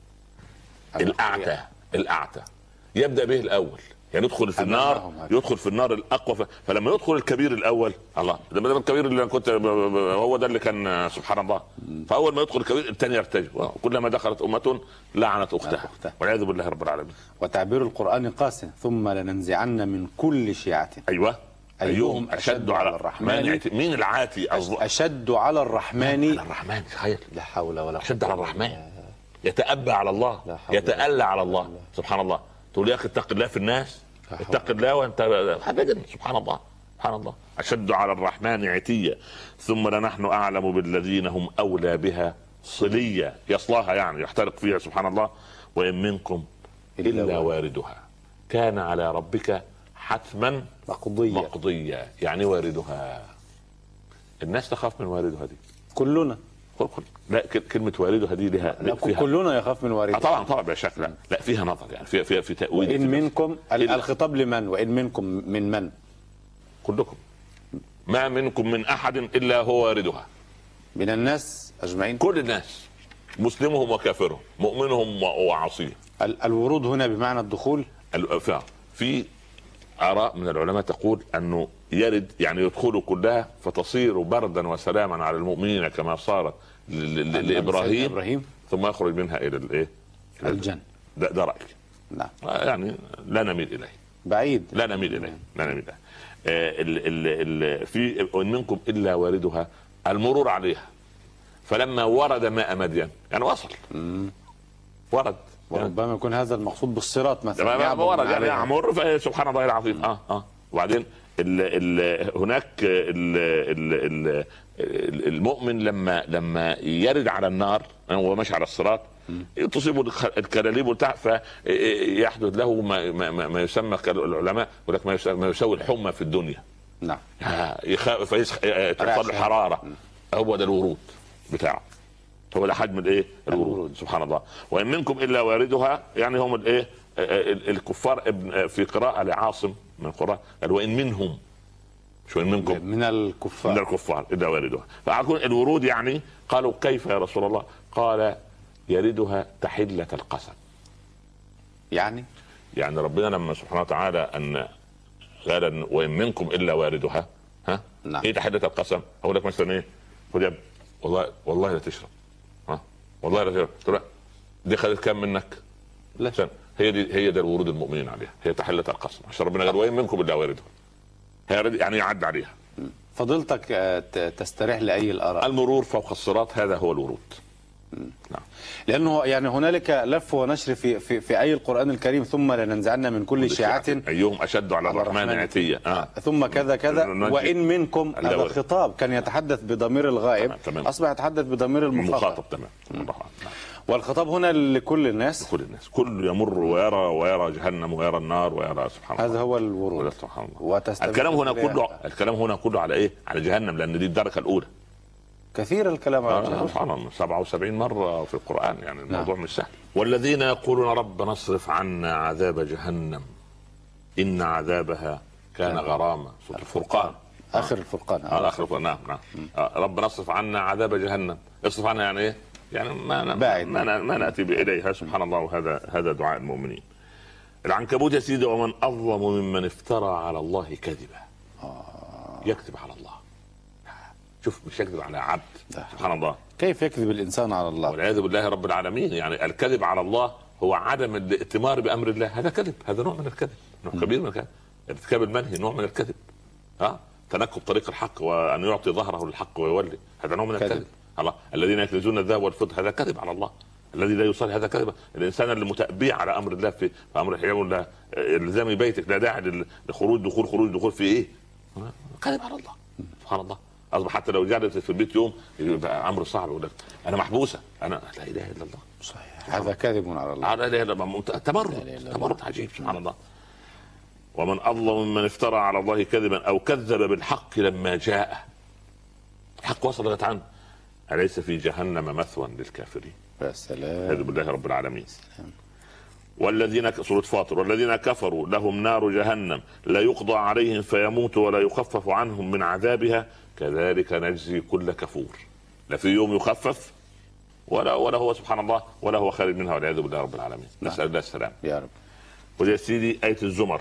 [SPEAKER 3] الاعتى. الاعتى يبدأ به الاول، يعني يدخل في النار، يدخل في النار الاقوى. فلما يدخل الكبير الاول، الله ده ده الكبير اللي انا كنت هو ده اللي كان سبحان الله. فاول ما يدخل الكبير الثاني يرتجف، كلما دخلت امه لعنت اختها والعياذ بالله رب العالمين.
[SPEAKER 2] وتعبير القران قاسٍ ثم لننزعن من كل شيعة.
[SPEAKER 3] ايوه ايهم اشد على الرحمن. مين العاتي؟
[SPEAKER 2] اشد على الرحمن.
[SPEAKER 3] على الرحمن تخيل.
[SPEAKER 2] لا حول ولا قوه.
[SPEAKER 3] اشد على الرحمن، يتأبى على الله، يتألى على الله سبحان الله. تقول يا اخي اتق الله في الناس، اتق الله وانت ابدا. سبحان الله سبحان الله. اشد على الرحمن عتيا ثم لنحن اعلم بالذين هم اولى بها صليا. يصلاها يعني يحترق فيها سبحان الله. وان منكم الا واردها كان على ربك حتما
[SPEAKER 2] مقضيا.
[SPEAKER 3] مقضيا يعني واردها. الناس تخاف من واردها دي
[SPEAKER 2] كلنا.
[SPEAKER 3] لا كلمة واردها دي لها
[SPEAKER 2] كلنا يخاف من واردها.
[SPEAKER 3] طبعا طبعا بشكل لا. لا فيها نظر يعني فيها فيها في تأويل.
[SPEAKER 2] وإن منكم الخطاب لمن؟ وإن منكم من من؟
[SPEAKER 3] كلكم. ما منكم من أحد إلا هو واردها.
[SPEAKER 2] من الناس أجمعين.
[SPEAKER 3] كل الناس مسلمهم وكافرهم مؤمنهم وعاصيهم.
[SPEAKER 2] الورود هنا بمعنى الدخول.
[SPEAKER 3] في آراء من العلماء تقول أنه يرد يعني يدخلوا كلها فتصير بردا وسلاما على المؤمنين كما صارت لإبراهيم, إبراهيم ثم يخرج منها إلى الإيه؟
[SPEAKER 2] الجنة.
[SPEAKER 3] ده, ده رأيي.
[SPEAKER 2] نعم.
[SPEAKER 3] يعني لا نميل إليه.
[SPEAKER 2] بعيد.
[SPEAKER 3] لا نميل إليه. لا نميل إليه. آه ال ال ال في وإن منكم إلا واردها المرور عليها. فلما ورد ماء مدين يعني وصل.
[SPEAKER 2] مم.
[SPEAKER 3] ورد.
[SPEAKER 2] وربما يكون هذا المقصود بالصراط مثلا.
[SPEAKER 3] يعني ورد يعني يعمر سبحان الله العظيم. اه اه وبعدين ال ال هناك ال ال ال المؤمن لما لما يرد على النار وهو ماشي على الصراط تصيبه الكلاليب بتاع فيحدث له ما, ما, ما يسمى العلماء يقول لك ما يساوي الحمى في الدنيا.
[SPEAKER 2] نعم.
[SPEAKER 3] يخاف تحصل الحراره. هو ده الورود بتاعه. هو ده حجم الايه؟ الورود سبحان الله. وان منكم الا واردها يعني هم الايه؟ الكفار في قراءه لعاصم من القراء قال وان منهم شو منكم
[SPEAKER 2] من الكفار
[SPEAKER 3] من الكفار اذا واردها. فاقول الورود يعني قالوا كيف يا رسول الله؟ قال يردها تحله القسم.
[SPEAKER 2] يعني
[SPEAKER 3] يعني ربنا لما سبحانه وتعالى ان قال وان منكم الا واردها، ها
[SPEAKER 2] نعم.
[SPEAKER 3] ايه تحله القسم؟ اقول لك مثلا ايه؟ خد يا والله والله لا تشرب، ها والله لا تشرب، تقول دي خدت كام منك؟
[SPEAKER 2] لا.
[SPEAKER 3] هي دي هي ده الورود المؤمنين عليها، هي تحله القسم عشان ربنا قال وان منكم الا واردها، هي يعني يعد عليها.
[SPEAKER 2] فضلتك تستريح لاي الاراء.
[SPEAKER 3] المرور فوق الصراط هذا هو الورود.
[SPEAKER 2] نعم. لانه يعني هنالك لف ونشر في في في اي القران الكريم، ثم لننزعن من كل شيعه
[SPEAKER 3] ايهم اشد على الرحمن عتيا،
[SPEAKER 2] آه. ثم كذا كذا وان منكم. هذا خطاب كان يتحدث بضمير الغائب،
[SPEAKER 3] تمام.
[SPEAKER 2] اصبح يتحدث بضمير المخاطب.
[SPEAKER 3] تمام.
[SPEAKER 2] والخطاب هنا لكل الناس،
[SPEAKER 3] لكل الناس، كل يمر ويرى ويرى جهنم ويرى النار ويرى سبحان الله.
[SPEAKER 2] هذا هو الورود.
[SPEAKER 3] سبحان الله. الكلام هنا كله الكلام هنا كله على ايه؟ على جهنم، لان دي الدركه الاولى.
[SPEAKER 2] كثير الكلام على
[SPEAKER 3] جهنم سبحان الله سبعة وسبعين مره في القران، يعني الموضوع نعم. مش سهل. والذين يقولون ربنا اصرف عنا عذاب جهنم ان عذابها كان نعم. غراما. سوره الفرقان،
[SPEAKER 2] اخر الفرقان.
[SPEAKER 3] اه اخر الفرقان. نعم نعم. آه ربنا اصرف عنا عذاب جهنم. اصرف عنا يعني ايه؟ يعني ما ما, ما, ما ناتي اليها. سبحان الله. وهذا هذا دعاء المؤمنين. العنكبوت يا سيدي: ومن اظلم ممن افترى على الله كذبا. آه. يكذب على الله. شوف، مش يكذب على عبد. سبحان الله.
[SPEAKER 2] كيف يكذب الانسان على الله؟
[SPEAKER 3] والعياذ بالله رب العالمين. يعني الكذب على الله هو عدم الائتمار بامر الله. هذا كذب، هذا نوع من الكذب، نوع كبير من الكذب. ارتكاب المنهي نوع من الكذب. ها تنكب طريق الحق وان يعطي ظهره للحق ويولي، هذا نوع من الكذب. الله. الذين يكنزون الذهب والفضه، هذا كذب على الله. الذي لا يصلي، هذا كذب. الانسان المتأبع على امر الله في امر الحجاب الله، الزام بيتك، لا داعي لخروج دخول خروج دخول في ايه؟ كذب على الله. سبحان الله. اصبح حتى لو جلست في البيت يوم يبقى امر صعب، يقول لك انا محبوسه، انا لا اله الا الله.
[SPEAKER 2] صحيح، هذا كذب على الله.
[SPEAKER 3] لا اله الا الله. تمرد تمرد عجيب. سبحان الله. ومن اظلم ممن افترى على الله كذبا او كذب بالحق لما جاءه. الحق وصلت عنه. أليس في جهنم مثوى للكافرين؟
[SPEAKER 2] يا سلام.
[SPEAKER 3] هذا بالله رب العالمين. سلام. والذين سورة فاطر: والذين كفروا لهم نار جهنم لا يقضى عليهم فيموتوا ولا يخفف عنهم من عذابها كذلك نجزي كل كفور. لا في يوم يخفف ولا ولا هو سبحان الله ولا هو خارج منها، والعياذ بالله رب العالمين. نسأل الله السلام
[SPEAKER 2] يا رب.
[SPEAKER 3] ويا سيدي آية الزمر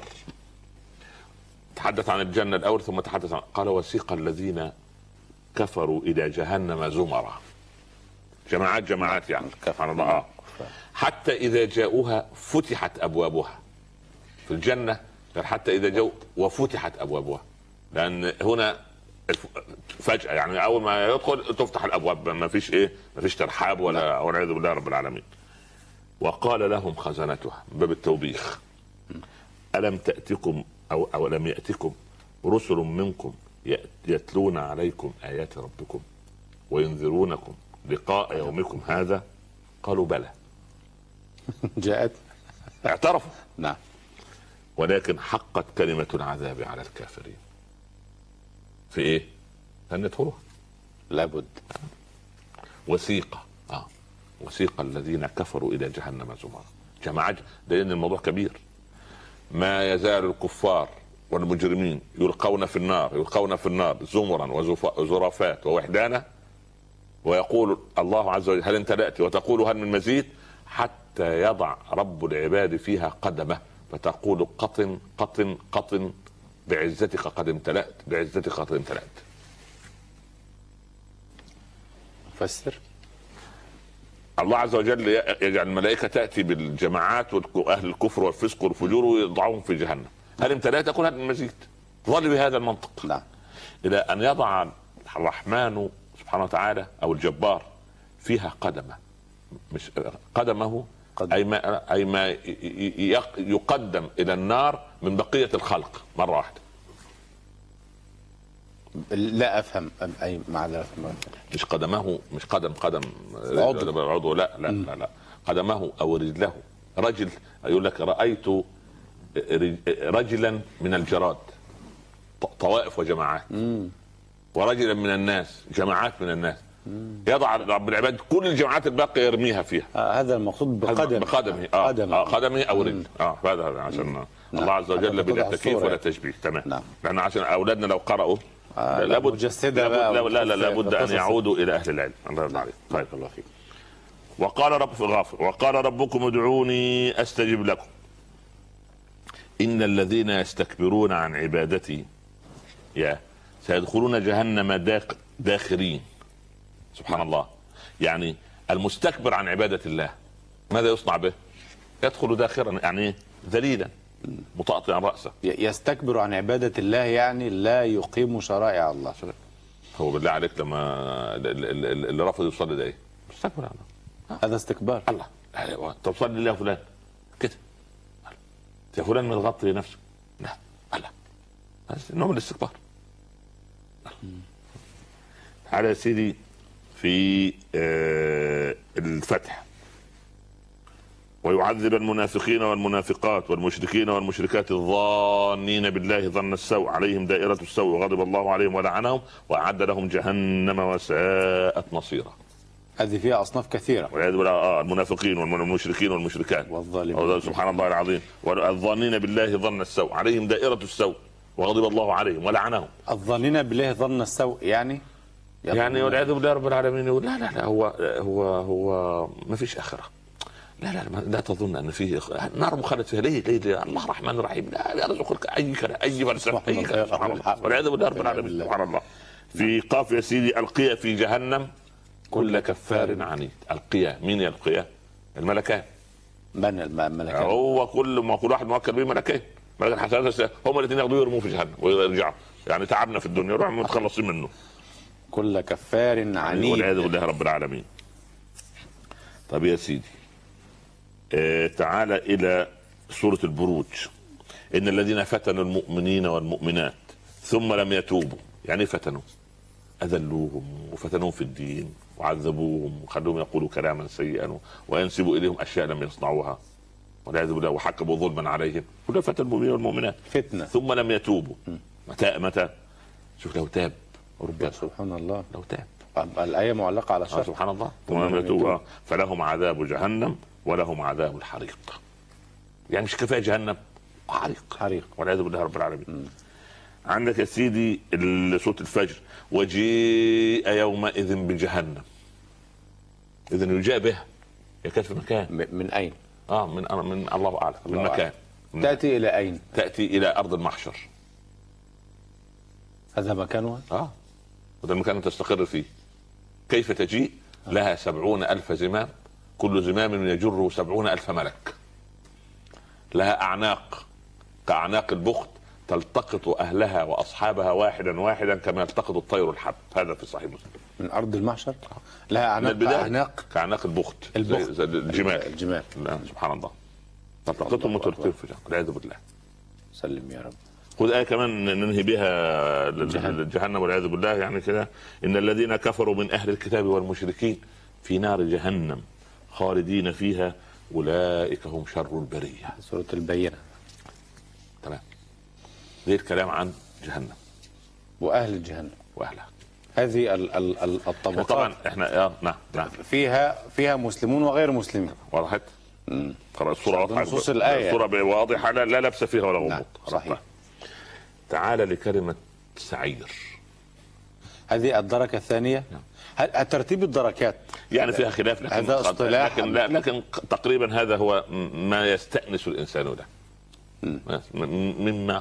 [SPEAKER 3] تحدث عن الجنة الأول، ثم تحدث عن قال: وسيق الذين كفروا إلى جهنم زمرا. جماعات جماعات يعني سبحان الله. حتى إذا جاءوها فتحت أبوابها. في الجنة حتى إذا جاءوا وفتحت أبوابها، لأن هنا فجأة يعني أول ما يدخل تفتح الأبواب، ما فيش إيه، ما فيش ترحاب ولا والعياذ بالله رب العالمين. وقال لهم خزنتها، باب التوبيخ: ألم تأتكم أو أو لم يأتكم رسل منكم يتلون عليكم آيات ربكم وينذرونكم لقاء يومكم هذا؟ قالوا بلى. جاءت. اعترفوا.
[SPEAKER 2] نعم.
[SPEAKER 3] ولكن حقت كلمة العذاب على الكافرين. في ايه؟ أن يدخلوها.
[SPEAKER 2] لابد.
[SPEAKER 3] وثيقة. آه. وثيق الذين كفروا إلى جهنم زمرا. جماعة، لأن الموضوع كبير. ما يزال الكفار والمجرمين يلقون في النار يلقون في النار زمرا وزرافات ووحدانا، ويقول الله عز وجل: هل امتلأت؟ وتقول: هل من مزيد؟ حتى يضع رب العباد فيها قدمه فتقول: قطن قطن قطن بعزتك قد امتلأت، بعزتك قد امتلأت.
[SPEAKER 2] فسر.
[SPEAKER 3] الله عز وجل يجعل الملائكة تأتي بالجماعات وأهل الكفر والفسق والفجور ويضعهم في جهنم. هل امتلأت؟ تكون هذا المزيد. ظل بهذا المنطق.
[SPEAKER 2] نعم.
[SPEAKER 3] إلى أن يضع الرحمن سبحانه وتعالى أو الجبار فيها قدمه، مش قدمه قدم. أي ما أي ما يقدم إلى النار من بقية الخلق مرة واحدة.
[SPEAKER 2] لا أفهم أي معنى.
[SPEAKER 3] مش قدمه، مش قدم قدم عضو, عضو. لا لا, لا لا قدمه أو رجله. رجل يقول لك: رأيت رجلا من الجراد، طوائف وجماعات. مم. ورجلا من الناس، جماعات من الناس. مم. يضع رب العباد كل الجماعات الباقية يرميها فيها.
[SPEAKER 2] آه هذا المقصود بقدم.
[SPEAKER 3] بقدمه. آه. آه قدمه أو رجل. اه هذا عشان نعم. الله عز وجل بلا تكييف ولا تشبيه. تمام. نعم. لأن عشان أولادنا لو قرأوا آه لابد مجسدة بقى لا لا لا لابد أن يعودوا إلى أهل العلم. الله يرضى عليك. طيب الله فيك. وقال رب في غافر وقال ربكم ادعوني أستجب لكم إن الذين يستكبرون عن عبادتي يا سيدخلون جهنم داخ داخرين. سبحان الله. يعني المستكبر عن عبادة الله ماذا يصنع به؟ يدخل داخرا، يعني ذليلا مطأطئا رأسه.
[SPEAKER 2] يستكبر عن عبادة الله يعني لا يقيم شرائع الله.
[SPEAKER 3] هو بالله عليك لما اللي رفض يصلي ده ايه؟ مستكبر عن الله.
[SPEAKER 2] هذا استكبار.
[SPEAKER 3] الله. طب صلي لله فلان كده يا فلان من الغطر لنفسك. لا الله. هذا نوع من الاستكبار. على سيدي في الفتح ويعذب المنافقين والمنافقات والمشركين والمشركات الظانين بالله ظن السوء عليهم دائرة السوء وغضب الله عليهم ولعنهم وأعد لهم جهنم وساءت مصيرا.
[SPEAKER 2] هذه فيها أصناف كثيرة.
[SPEAKER 3] آه المنافقين والمشركين والمشركات
[SPEAKER 2] والظالمين.
[SPEAKER 3] سبحان الله العظيم. والظانين بالله ظن السوء عليهم دائرة السوء وغضب الله عليهم ولعنهم.
[SPEAKER 2] الظانين بالله ظن السوء يعني
[SPEAKER 3] يعني والعياذ بالله رب العالمين يقول لا لا لا هو هو هو ما فيش آخرة. لا لا لا تظن ان فيه نار مخلد فيها. ليه ليه الله الرحمن الرحيم لا يرزقك اي كلام اي فلسفه اي كلام. والعياذ بالله رب العالمين. سبحان الله. في قاف يا سيدي القيا في جهنم كل كفار عنيد. القيا مين القيا؟ الملكان.
[SPEAKER 2] من الملكان؟
[SPEAKER 3] هو كل ما كل واحد موكل به ملكين. ملك الحسنات هم الاثنين ياخذوه يرموه في جهنم ويرجعوا. يعني تعبنا في الدنيا نروح متخلصين منه.
[SPEAKER 2] كل كفار عنيد.
[SPEAKER 3] والعياذ بالله رب العالمين. طب يا سيدي آه تعال الى سورة البروج. ان الذين فتنوا المؤمنين والمؤمنات ثم لم يتوبوا. يعني فتنوا اذلوهم وفتنوهم في الدين وعذبوهم وخلوهم يقولوا كلاما سيئا وينسبوا اليهم اشياء لم يصنعوها والعياذ بالله وحكموا ظلما عليهم. كل فتن المؤمنين والمؤمنات
[SPEAKER 2] فتنة ثم
[SPEAKER 3] لم يتوبوا. متى متى شوف لو تاب
[SPEAKER 2] ربنا سبحان الله
[SPEAKER 3] لو تاب.
[SPEAKER 2] الآية معلقة على شرط.
[SPEAKER 3] سبحان الله. ثم لم يتوبوا فلهم عذاب جهنم ولهم عذاب الحريق. يعني مش كفايه جهنم حريق
[SPEAKER 2] حريق
[SPEAKER 3] والعياذ بالله رب العالمين. م. عندك يا سيدي صوت الفجر وجيء يومئذ بجهنم. اذا يجاء بها يكاد في مكان.
[SPEAKER 2] من اين؟
[SPEAKER 3] اه من من الله اعلم من مكان.
[SPEAKER 2] تاتي الى اين؟
[SPEAKER 3] تاتي الى ارض المحشر.
[SPEAKER 2] هذا مكانها؟
[SPEAKER 3] اه هذا المكان تستقر فيه. كيف تجيء؟ لها سبعون الف زمام كل زمام يجره سبعون ألف ملك. لها أعناق كأعناق البخت تلتقط أهلها وأصحابها واحدا واحدا كما يلتقط الطير الحب. هذا في صحيح مسلم.
[SPEAKER 2] من أرض المحشر لها أعناق كأعناق
[SPEAKER 3] كأعناق البخت
[SPEAKER 2] البخت
[SPEAKER 3] زي الجمال.
[SPEAKER 2] الجمال
[SPEAKER 3] سبحان الله. تلتقطهم وتلقيهم في جهنم والعياذ بالله.
[SPEAKER 2] سلم يا رب.
[SPEAKER 3] خذ آية كمان ننهي بها جهنم والعياذ بالله. يعني كده إن الذين كفروا من أهل الكتاب والمشركين في نار جهنم خالدين فيها أولئك هم شر البرية.
[SPEAKER 2] سورة البينة.
[SPEAKER 3] تمام. ده الكلام عن جهنم
[SPEAKER 2] وأهل جهنم
[SPEAKER 3] وأهلها.
[SPEAKER 2] هذه ال ال ال الطبقات
[SPEAKER 3] طبعا احنا اه نعم نعم
[SPEAKER 2] فيها فيها مسلمون وغير مسلمين.
[SPEAKER 3] وضحت؟ قرأ الصورة واضحة.
[SPEAKER 2] نصوص الآية
[SPEAKER 3] الصورة واضحة لا, لا لبس فيها ولا غموض.
[SPEAKER 2] نعم. صحيح.
[SPEAKER 3] تعال لكلمة سعير.
[SPEAKER 2] هذه الدركة الثانية. نعم. هل ترتيب الدركات
[SPEAKER 3] يعني فيها خلاف لكن
[SPEAKER 2] هذا اصطلاح
[SPEAKER 3] لكن, لكن تقريبا هذا هو ما يستأنس الإنسان له مما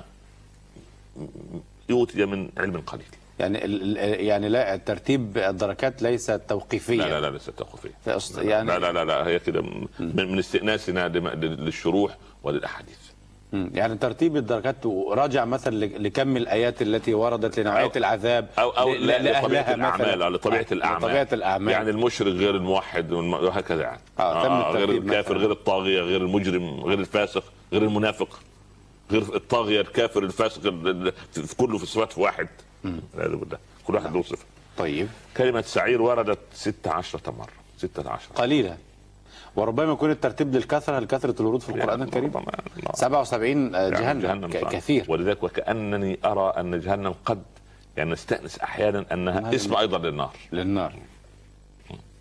[SPEAKER 3] يؤتي من علم قليل.
[SPEAKER 2] يعني يعني لا ترتيب الدركات ليس توقيفيا.
[SPEAKER 3] لا لا لا ليس توقيفيا.
[SPEAKER 2] يعني
[SPEAKER 3] لا لا لا, لا هي كده من استئناسنا للشروح وللأحاديث.
[SPEAKER 2] يعني ترتيب الدركات راجع مثلا لكم الآيات التي وردت لنوعية
[SPEAKER 3] أو
[SPEAKER 2] العذاب
[SPEAKER 3] أو أو لطبيعة الأعمال لطبيعة الأعمال
[SPEAKER 2] لطبيعة الأعمال.
[SPEAKER 3] يعني المشرك غير الموحد وهكذا يعني.
[SPEAKER 2] آه
[SPEAKER 3] آه غير الكافر مثلاً. غير الطاغية غير المجرم غير الفاسق غير المنافق غير الطاغية الكافر الفاسق كله في صفات واحد. كل واحد له صفة.
[SPEAKER 2] طيب
[SPEAKER 3] كلمة سعير وردت ستة عشرة مرة. ستة عشر
[SPEAKER 2] قليلة. وربما يكون الترتيب للكثرة لكثرة الورود في القرآن الكريم. سبعة وسبعين جهنم, جهنم كثير.
[SPEAKER 3] ولذلك وكأنني أرى أن جهنم قد يعني نستأنس أحيانا أنها اسم أيضا للنار.
[SPEAKER 2] للنار.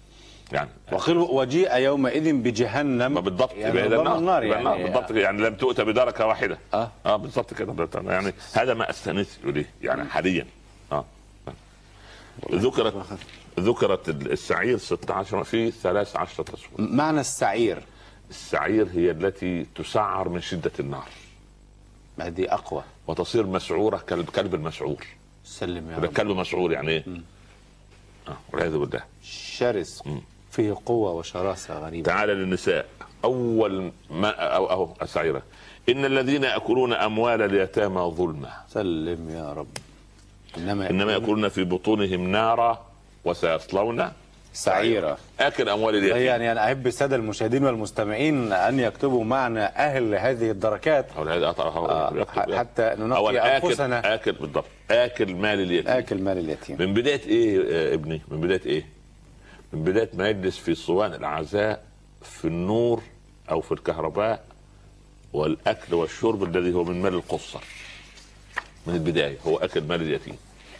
[SPEAKER 3] يعني
[SPEAKER 2] وقيل وجيء يومئذ بجهنم.
[SPEAKER 3] ما بالضبط
[SPEAKER 2] يعني
[SPEAKER 3] يبقى
[SPEAKER 2] النار, النار يعني,
[SPEAKER 3] يعني بالضبط يعني لم تؤتى بدركه واحده.
[SPEAKER 2] اه,
[SPEAKER 3] آه بالضبط كده يعني. هذا ما استانس اليه يعني حاليا. اه ذكرت ذكرت السعير ستة عشر في ثلاث عشرة أسود.
[SPEAKER 2] معنى السعير؟
[SPEAKER 3] السعير هي التي تسعر من شدة النار،
[SPEAKER 2] هذه أقوى،
[SPEAKER 3] وتصير مسعورة كلب كلب المسعور.
[SPEAKER 2] سلم يا
[SPEAKER 3] رب. كلب مسعور يعني ايه؟ اه والعياذ بالله.
[SPEAKER 2] شرس م. فيه قوة وشراسة غريبة.
[SPEAKER 3] تعالى للنساء. أول ما أو أو السعيرة: إن الذين يأكلون أموال اليتامى ظلما.
[SPEAKER 2] سلم يا رب.
[SPEAKER 3] إنما إنما يأكلون في بطونهم نارا وسيصلون
[SPEAKER 2] سعيرة.
[SPEAKER 3] آكل أموال اليتيم.
[SPEAKER 2] يعني أنا أحب السادة المشاهدين والمستمعين أن يكتبوا معنا أهل هذه الدركات آه حتى ننقي أنفسنا.
[SPEAKER 3] آكل بالضبط، آكل مال اليتيم.
[SPEAKER 2] آكل مال اليتيم
[SPEAKER 3] من بداية إيه يا ابني؟ من بداية إيه؟ من بداية ما يجلس في صوان العزاء في النور أو في الكهرباء والأكل والشرب الذي هو من مال القصر. من البداية هو أكل مال اليتيم.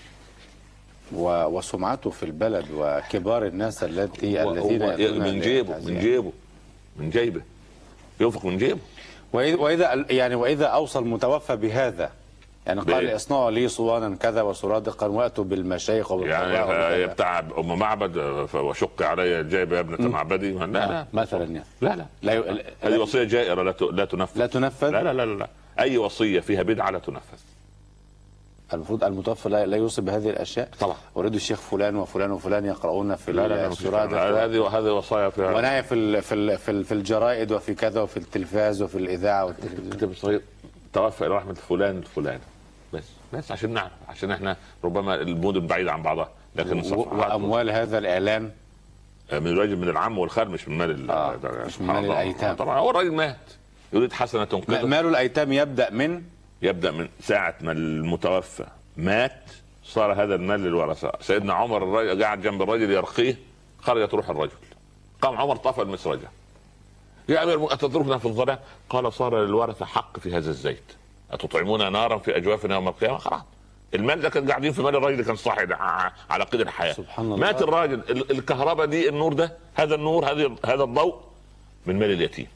[SPEAKER 2] وسمعته في البلد وكبار الناس التي الذين
[SPEAKER 3] من جيبه من جيبه من جيبه ينفق من جيبه.
[SPEAKER 2] واذا يعني واذا اوصى المتوفى بهذا يعني قال اصنعوا لي صوانا كذا وسرادقا واتوا بالمشايخ
[SPEAKER 3] يعني بتاع ام معبد وشق علي الجيب يا ابنه معبدي. لا لا
[SPEAKER 2] مثلا يعني
[SPEAKER 3] لا لا, لا. هذه وصيه جائره لا لا تنفذ.
[SPEAKER 2] لا تنفذ
[SPEAKER 3] لا لا لا, لا. اي وصيه فيها بدعه لا تنفذ.
[SPEAKER 2] المفروض المتوفى لا يوصي بهذه الاشياء
[SPEAKER 3] طبعا.
[SPEAKER 2] اريد الشيخ فلان وفلان وفلان يقرؤون في السرادق.
[SPEAKER 3] هذه هذه وصايا فيها
[SPEAKER 2] ونعي في في في الجرائد وفي كذا وفي التلفاز وفي الاذاعه والتلفزيون.
[SPEAKER 3] كتاب صغير توفى الى رحمه فلان الفلاني بس بس عشان نعرف، عشان احنا ربما المدن بعيده عن بعضها. لكن
[SPEAKER 2] واموال هذا الاعلان
[SPEAKER 3] من الراجل من العم والخال مش من مال
[SPEAKER 2] آه مش من مال الايتام.
[SPEAKER 3] طبعا هو الراجل مات يريد حسنه كذا.
[SPEAKER 2] مال الايتام يبدا من
[SPEAKER 3] يبدا من ساعه ما المتوفى مات صار هذا المال للورثه. سيدنا عمر الرجل قاعد جنب الرجل يرقيه، خرجت روح الرجل، قام عمر طفى المسرجه. يا امير اتتركنا في الظلام؟ قال صار للورثه حق في هذا الزيت، اتطعمون نارا في اجوافنا يوم القيامه؟ خلاص المال ده كان قاعدين في مال الراجل اللي كان صاحي على قيد الحياه.
[SPEAKER 2] سبحان الله.
[SPEAKER 3] مات الراجل، الكهرباء دي النور ده هذا النور هذا هذا الضوء من مال اليتيم.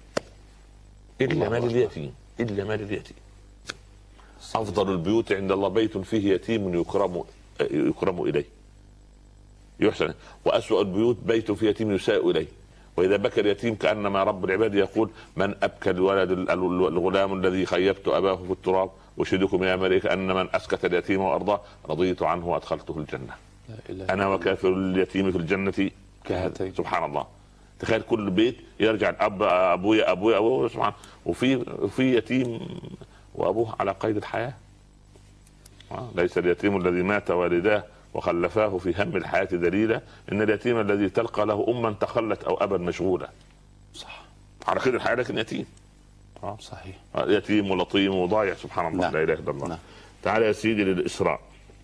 [SPEAKER 3] الا مال اليتيم الا مال اليتيم. أفضل البيوت عند الله بيت فيه يتيم يكرم يكرم إليه يحسن، وأسوأ البيوت بيت فيه يتيم يساء إليه. وإذا بكى اليتيم كأنما رب العباد يقول: من أبكى الولد الغلام الذي خيبت أباه في التراب أشهدكم يا ملائكة أن من أسكت اليتيم وأرضاه رضيت عنه وأدخلته الجنة. أنا وكافر اليتيم في الجنة كهاتين. سبحان الله. تخيل كل بيت يرجع الأب أبويا أبويا أبويا سبحان، وفي في يتيم وأبوه على قيد الحياة. ليس اليتيم الذي مات والداه وخلفاه في هم الحياة دليلا، إن اليتيم الذي تلقى له أما تخلت أو أبا مشغولا.
[SPEAKER 2] صح.
[SPEAKER 3] على قيد الحياة لكن يتيم.
[SPEAKER 2] صحيح.
[SPEAKER 3] يتيم ولطيم وضايع. سبحان الله. لا, لا إله إلا الله. لا. تعالى يا سيدي للإسراء: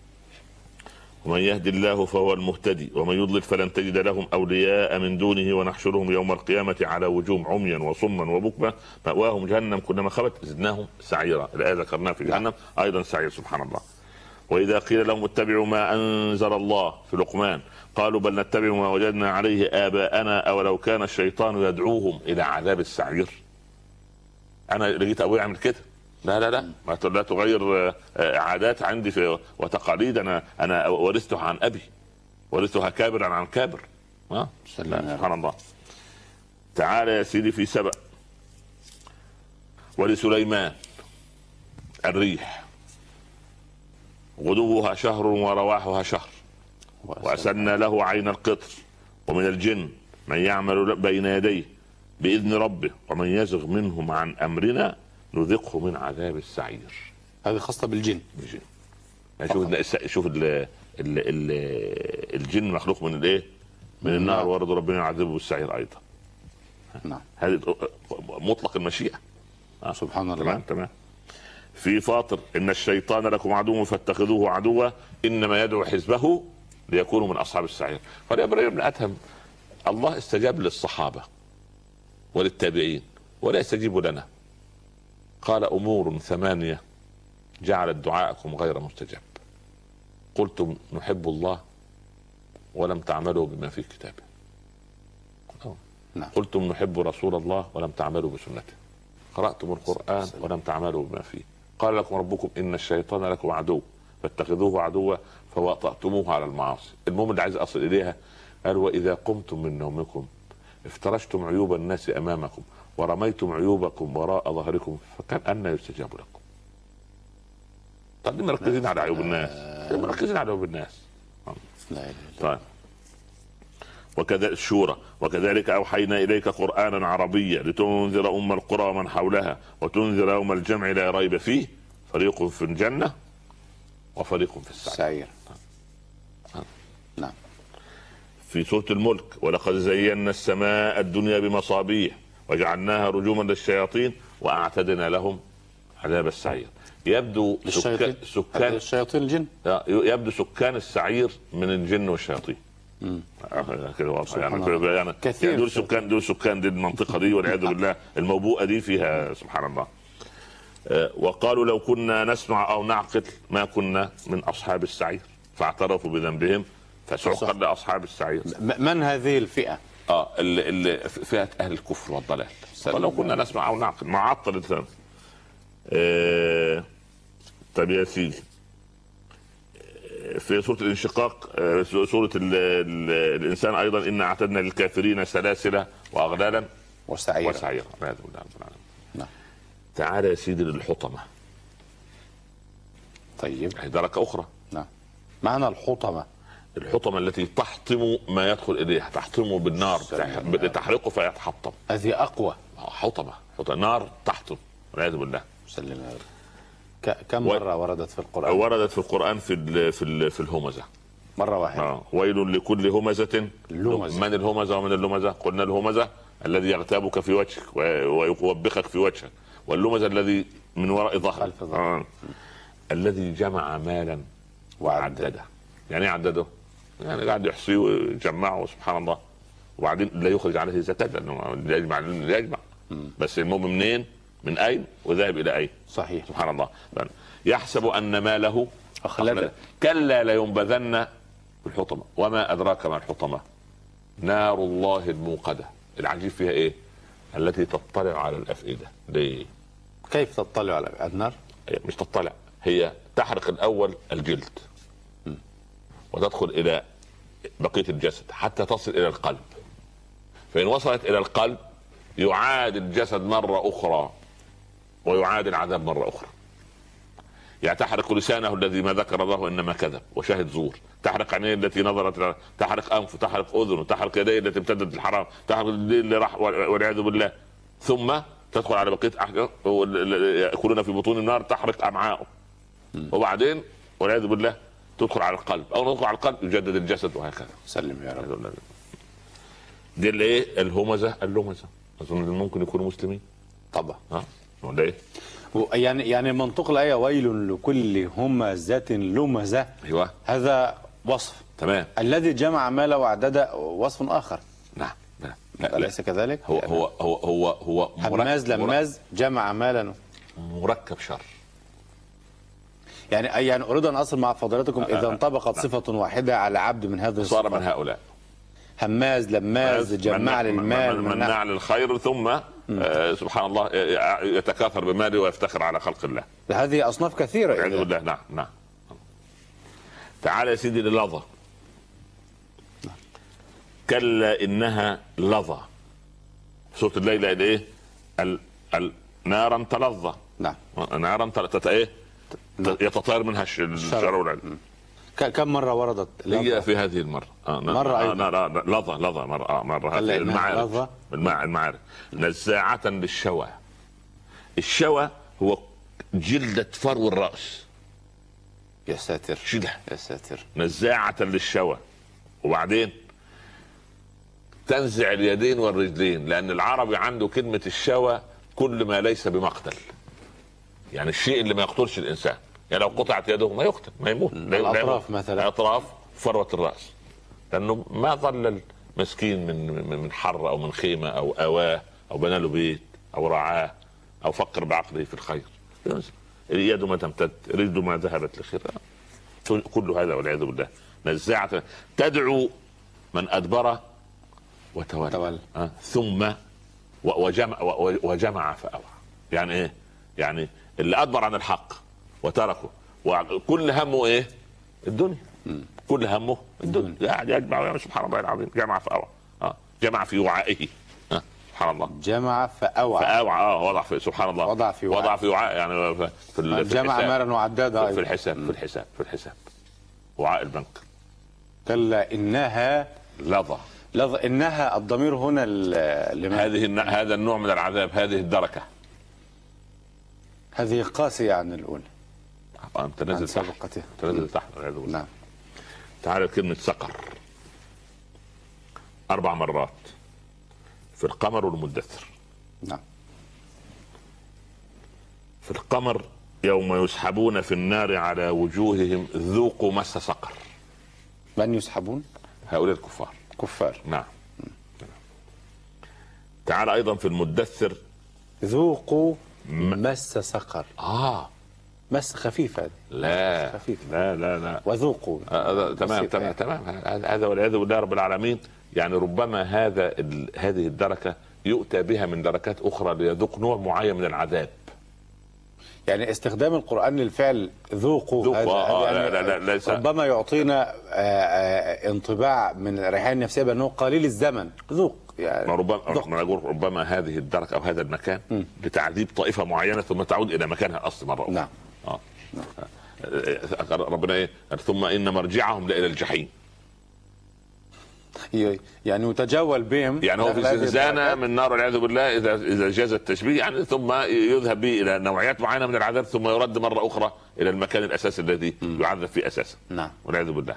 [SPEAKER 3] ومن يهدي الله فهو المهتدي ومن يضلل فلن تجد لهم أولياء من دونه ونحشرهم يوم القيامة على وجوههم عميا وصما وبكما مأواهم جهنم كلما خبت زدناهم سعيرا. الآية ذكرناها في جهنم أيضا سعير. سبحان الله. وإذا قيل لهم اتبعوا ما أنزل الله في لقمان قالوا بل نتبع ما وجدنا عليه آباءنا أولو كان الشيطان يدعوهم إلى عذاب السعير. أنا لقيت أبوي يعمل كده. لا لا لا ما لا تغير عادات عندي في وتقاليد انا انا ورثتها عن ابي، ورثتها كابرا عن كابر. ها سبحان الله. تعالى يا سيدي في سبأ: ولسليمان الريح غدوها شهر ورواحها شهر وأسلنا له عين القطر ومن الجن من يعمل بين يديه بإذن ربه ومن يزغ منهم عن أمرنا نذقه من عذاب السعير.
[SPEAKER 2] هذه خاصة بالجن.
[SPEAKER 3] بالجن. يعني شوف شوف ال ال ال الجن مخلوق من الايه؟ من النار، ورد ربنا يعذبه بالسعير ايضا.
[SPEAKER 2] نعم.
[SPEAKER 3] هذه مطلق المشيئة.
[SPEAKER 2] سبحان الله.
[SPEAKER 3] تمام تمام. في فاطر: ان الشيطان لكم عدو فاتخذوه عدوا انما يدعو حزبه ليكونوا من اصحاب السعير. قال يا ابراهيم بن ادهم الله استجاب للصحابة وللتابعين ولا يستجيب لنا. قال: امور ثمانية جعلت دعاءكم غير مستجاب. قلتم نحب الله ولم تعملوا بما في كتابه.
[SPEAKER 2] نعم.
[SPEAKER 3] قلتم نحب رسول الله ولم تعملوا بسنته، قرأتم القرآن ولم تعملوا بما فيه، قال لكم ربكم إن الشيطان لكم عدو فاتخذوه عدوا فوطأتموه على المعاصي. المهم اللي عايز أصل إليها قال وإذا قمتم من نومكم افترشتم عيوب الناس أمامكم ورميتم عيوبكم وراء ظهركم فكان أن يستجاب لكم. طيب مركزين على عيوب الناس، مركزين على عيوب الناس. طيب وكذا الشورى وكذلك أوحينا إليك قرآنا عربيا لتنذر أم القرى ومن حولها وتنذر يوم الجمع لا ريب فيه فريق في الجنة وفريق في السعير.
[SPEAKER 2] نعم.
[SPEAKER 3] في سورة الملك ولقد زينا السماء الدنيا بمصابيح وجعلناها رجوما للشياطين وأعتدنا لهم عذاب السعير. يبدو سكان سكان
[SPEAKER 2] الشياطين الجن،
[SPEAKER 3] يبدو سكان السعير من الجن والشياطين. امم كده واضح يعني يعني كثير دول سكان دول سكان دي المنطقه دي والعياذ بالله الموبوءه دي فيها سبحان الله. أه وقالوا لو كنا نسمع او نعقل ما كنا من اصحاب السعير فاعترفوا بذنبهم فسحقا لاصحاب السعير.
[SPEAKER 2] من هذه الفئه؟
[SPEAKER 3] اه اللي, اللي فئه اهل الكفر والضلال. ولو كنا نسمع او نعقل معطل الثاني. أه طيب يا سيدي في سورة الانشقاق سورة ال ال الإنسان أيضا إن أعتدنا للكافرين سلاسل وأغلالا
[SPEAKER 2] وسعيرا
[SPEAKER 3] وسعيرا. نعم. تعال يا سيدي للحطمة.
[SPEAKER 2] طيب
[SPEAKER 3] دركة أخرى.
[SPEAKER 2] نعم. معنى الحطمة
[SPEAKER 3] الحطمة التي تحطم ما يدخل إليها، تحطمه بالنار تحرقه فيتحطم.
[SPEAKER 2] هذه أقوى
[SPEAKER 3] حطمة. حطمة نار تحطم والعياذ بالله.
[SPEAKER 2] سلم يا رب. كم مرة وردت في القرآن؟
[SPEAKER 3] وردت في القرآن في ال في ال في الهمزة
[SPEAKER 2] مرة واحدة.
[SPEAKER 3] آه. ويل لكل همزة لمزة. من الهمزة ومن اللمزة؟ قلنا الهمزة الذي يغتابك في وجهك ويوبخك في وجهك، واللمزة الذي من وراء ظهرك. آه. الذي جمع مالا وعدده. يعني ايه عدده؟ يعني قاعد يحصيه ويجمعه سبحان الله، وبعدين لا يخرج عليه زكاة لأنه يجمع يجمع بس المهم منين؟ من أين؟ وذهب إلى أين؟
[SPEAKER 2] صحيح
[SPEAKER 3] سبحان الله. يحسب أن ماله أخلده كلا لينبذن في الحطمة وما أدراك ما الحطمة نار الله الموقدة. العجيب فيها إيه؟ التي تطلع على الأفئدة. ليه؟
[SPEAKER 2] كيف تطلع على النار؟
[SPEAKER 3] مش تطلع، هي تحرق الأول الجلد وتدخل إلى بقية الجسد حتى تصل إلى القلب، فإن وصلت إلى القلب يعاد الجسد مرة أخرى ويعاد العذاب مرة أخرى. يعني تحرق لسانه الذي ما ذكر الله إنما كذب وشاهد زور، تحرق عينيه التي نظرت، تحرق أنفه، تحرق أذنه، تحرق يديه التي امتدت الحرام، تحرق الدين اللي راح والعياذ بالله، ثم تدخل على بقية أحجار يأكلون في بطون النار تحرق أمعاءه، وبعدين والعياذ بالله تدخل على القلب، أو ندخل على القلب يجدد الجسد وهكذا.
[SPEAKER 2] سلم يا رب.
[SPEAKER 3] دي اللي إيه؟ الهمزة اللمزة. أظن ممكن يكونوا مسلمين
[SPEAKER 2] طبعا.
[SPEAKER 3] ها ولا إيه؟
[SPEAKER 2] يعني يعني منطق الآية ويل لكل همزة لمزة.
[SPEAKER 3] أيوة.
[SPEAKER 2] هذا وصف.
[SPEAKER 3] تمام.
[SPEAKER 2] الذي جمع مال وعدد وصف آخر.
[SPEAKER 3] نعم.
[SPEAKER 2] لا. أليس كذلك؟
[SPEAKER 3] هو هو هو هو هو
[SPEAKER 2] هماز لماز جمع مالا
[SPEAKER 3] مركب شر.
[SPEAKER 2] يعني يعني أريد أن أصل مع فضيلتكم إذا انطبقت صفة واحدة على عبد من هذه
[SPEAKER 3] صار من هؤلاء.
[SPEAKER 2] هماز لماز جمع للمال
[SPEAKER 3] مناع للخير ثم آه سبحان الله يتكاثر بماله ويفتخر على خلق الله.
[SPEAKER 2] هذه أصناف كثيرة
[SPEAKER 3] والعياذ بالله. نعم نعم. تعال يا سيدي للظى. كلا إنها لظى. سورة الليل ايه؟ ال ال نارا تلظى.
[SPEAKER 2] نعم.
[SPEAKER 3] نارا تلظى ايه؟ يتطير منها الشر والعلم.
[SPEAKER 2] كم مرة وردت
[SPEAKER 3] هي في هذه المرة؟ آه
[SPEAKER 2] مرة
[SPEAKER 3] آه لا لا لظى لظى مرة آه مرة هذه المعارف المعارف نزاعة للشوى. الشوى هو جلدة فرو الرأس.
[SPEAKER 2] يا ساتر.
[SPEAKER 3] شده.
[SPEAKER 2] يا ساتر.
[SPEAKER 3] نزاعة للشوى. وبعدين تنزع اليدين والرجلين، لأن العربي عنده كلمة الشوى كل ما ليس بمقتل، يعني الشيء اللي ما يقتلش الإنسان. يعني لو قطعت يده ما يقتل ما يموت.
[SPEAKER 2] الأطراف مثلا.
[SPEAKER 3] أطراف فروة الرأس، لأنه ما ظل المسكين من من حر أو من خيمة أو أواه أو بنى له بيت أو رعاه أو فكر بعقله في الخير. يده ما تمتد، رجله ما ذهبت لخير، كل هذا والعياذ بالله. نزاعة تدعو من أدبر وتولى,
[SPEAKER 2] وتولى.
[SPEAKER 3] أه؟ ثم وجمع, وجمع فأوعى. يعني ايه؟ يعني اللي أدبر عن الحق وتركه وكل همه ايه؟ الدنيا. م. كل همه الدنيا، قاعد يجمع. سبحان الله العظيم. جمع فأوعى. أه؟ جمع في وعائه. أه؟ سبحان الله.
[SPEAKER 2] جمع فأوعى.
[SPEAKER 3] فأوعى اه وضع في سبحان الله.
[SPEAKER 2] وضع في وعاء.
[SPEAKER 3] وضع في وعاء يعني في, في
[SPEAKER 2] جمع مالا وعدادا.
[SPEAKER 3] في الحساب في الحساب في الحساب وعاء البنك.
[SPEAKER 2] كلا إنها
[SPEAKER 3] لظى.
[SPEAKER 2] لظى. إنها الضمير هنا
[SPEAKER 3] هذه هذا النوع من العذاب، هذه الدركة.
[SPEAKER 2] هذه قاسية عن الأولى.
[SPEAKER 3] أنت نزل
[SPEAKER 2] سابقتها.
[SPEAKER 3] تنزل تحت.
[SPEAKER 2] نعم.
[SPEAKER 3] تعال كلمة سقر أربع مرات في القمر والمدثر.
[SPEAKER 2] نعم.
[SPEAKER 3] في القمر يوم يسحبون في النار على وجوههم ذوقوا مس سقر.
[SPEAKER 2] من يسحبون؟
[SPEAKER 3] هؤلاء الكفار.
[SPEAKER 2] كفار.
[SPEAKER 3] نعم. تعال أيضا في المدثر
[SPEAKER 2] ذوقوا مس سقر.
[SPEAKER 3] آه
[SPEAKER 2] مس خفيف هذه.
[SPEAKER 3] لا
[SPEAKER 2] خفيف.
[SPEAKER 3] لا لا لا
[SPEAKER 2] وذوقوا.
[SPEAKER 3] آه تمام تمام تمام. هذا والعياذ بالله رب العالمين. يعني ربما هذا هذه الدركة يؤتى بها من دركات أخرى ليذوق نوع معين من العذاب.
[SPEAKER 2] يعني استخدام القرآن للفعل ذوقوا
[SPEAKER 3] ذوق
[SPEAKER 2] هذا
[SPEAKER 3] آه
[SPEAKER 2] يعني
[SPEAKER 3] لا لا لا ليس.
[SPEAKER 2] ربما يعطينا آآ آآ انطباع من الريحان النفسية بأنه قليل الزمن. ذوق يعني.
[SPEAKER 3] ربما ما أقول ربما هذه الدركة أو هذا المكان م. لتعذيب طائفة معينة ثم تعود إلى مكانها الأصلي مرة أخرى.
[SPEAKER 2] نعم.
[SPEAKER 3] آه. ربنا إيه؟ ثم إن مرجعهم لإلى الجحيم.
[SPEAKER 2] يعني يتجول بهم.
[SPEAKER 3] يعني هو في زنزانة من نار والعياذ بالله إذا إذا جاز التشبيه. يعني ثم يذهب به إلى نوعيات معينة من العذاب ثم يرد مرة أخرى إلى المكان الأساسي الذي م. يعذب فيه أساسا.
[SPEAKER 2] نعم.
[SPEAKER 3] والعياذ بالله.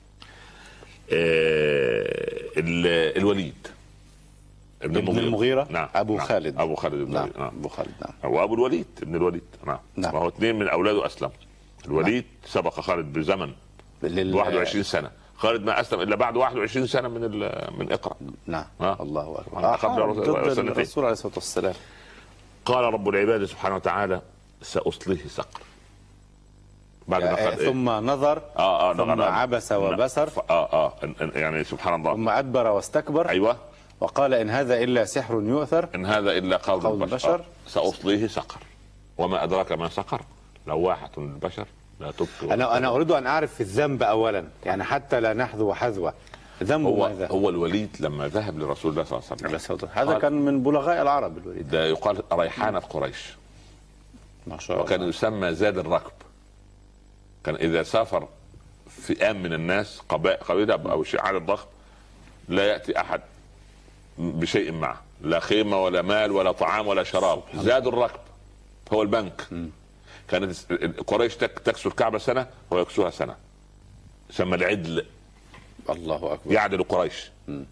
[SPEAKER 3] آه الوليد
[SPEAKER 2] ابن المغيرة, المغيرة؟
[SPEAKER 3] نعم.
[SPEAKER 2] أبو
[SPEAKER 3] نعم.
[SPEAKER 2] خالد.
[SPEAKER 3] أبو خالد ابن
[SPEAKER 2] نعم.
[SPEAKER 3] نعم.
[SPEAKER 2] أبو خالد. نعم.
[SPEAKER 3] وأبو الوليد ابن الوليد. نعم.
[SPEAKER 2] نعم.
[SPEAKER 3] وهو اثنين من أولاده أسلم. الوليد نعم. سبق خالد بزمن لل... واحد وعشرين سنة. خالد ما أسلم إلا بعد واحد وعشرين سنة من من إقرأ.
[SPEAKER 2] نعم.
[SPEAKER 3] ها؟
[SPEAKER 2] الله أكبر. قبل الرسول عليه الصلاة والسلام.
[SPEAKER 3] قال رب العباد سبحانه وتعالى سأصليه سقر.
[SPEAKER 2] بعد يعني ثم إيه؟ نظر
[SPEAKER 3] آه آه
[SPEAKER 2] ثم
[SPEAKER 3] نظر
[SPEAKER 2] عبس وبسر.
[SPEAKER 3] آه آه يعني سبحان الله.
[SPEAKER 2] ثم أدبر واستكبر.
[SPEAKER 3] أيوة.
[SPEAKER 2] وقال إن هذا إلا سحر يؤثر.
[SPEAKER 3] إن هذا إلا قول,
[SPEAKER 2] قول البشر.
[SPEAKER 3] آه. سأصليه سقر وما أدراك ما سقر لواحة للبشر لا تبقي.
[SPEAKER 2] أنا أنا أريد أن أعرف في الذنب أولا يعني حتى لا نحذو حذوه. ذنبه
[SPEAKER 3] هو
[SPEAKER 2] ماذا؟
[SPEAKER 3] هو الوليد لما ذهب لرسول الله صلى الله عليه وسلم
[SPEAKER 2] هذا كان من بلغاء العرب الوليد.
[SPEAKER 3] ده يقال ريحانة قريش.
[SPEAKER 2] ما شاء الله.
[SPEAKER 3] وكان يسمى زاد الركب. كان إذا سافر فئام من الناس قبيلة أو شيء عدد ضخم لا يأتي أحد بشيء معه لا خيمة ولا مال ولا طعام ولا شراب. زاد الركب هو البنك. م. كانت قريش تكسو الكعبة سنة ويكسوها سنة. سمى العدل.
[SPEAKER 2] الله أكبر.
[SPEAKER 3] يعدل قريش.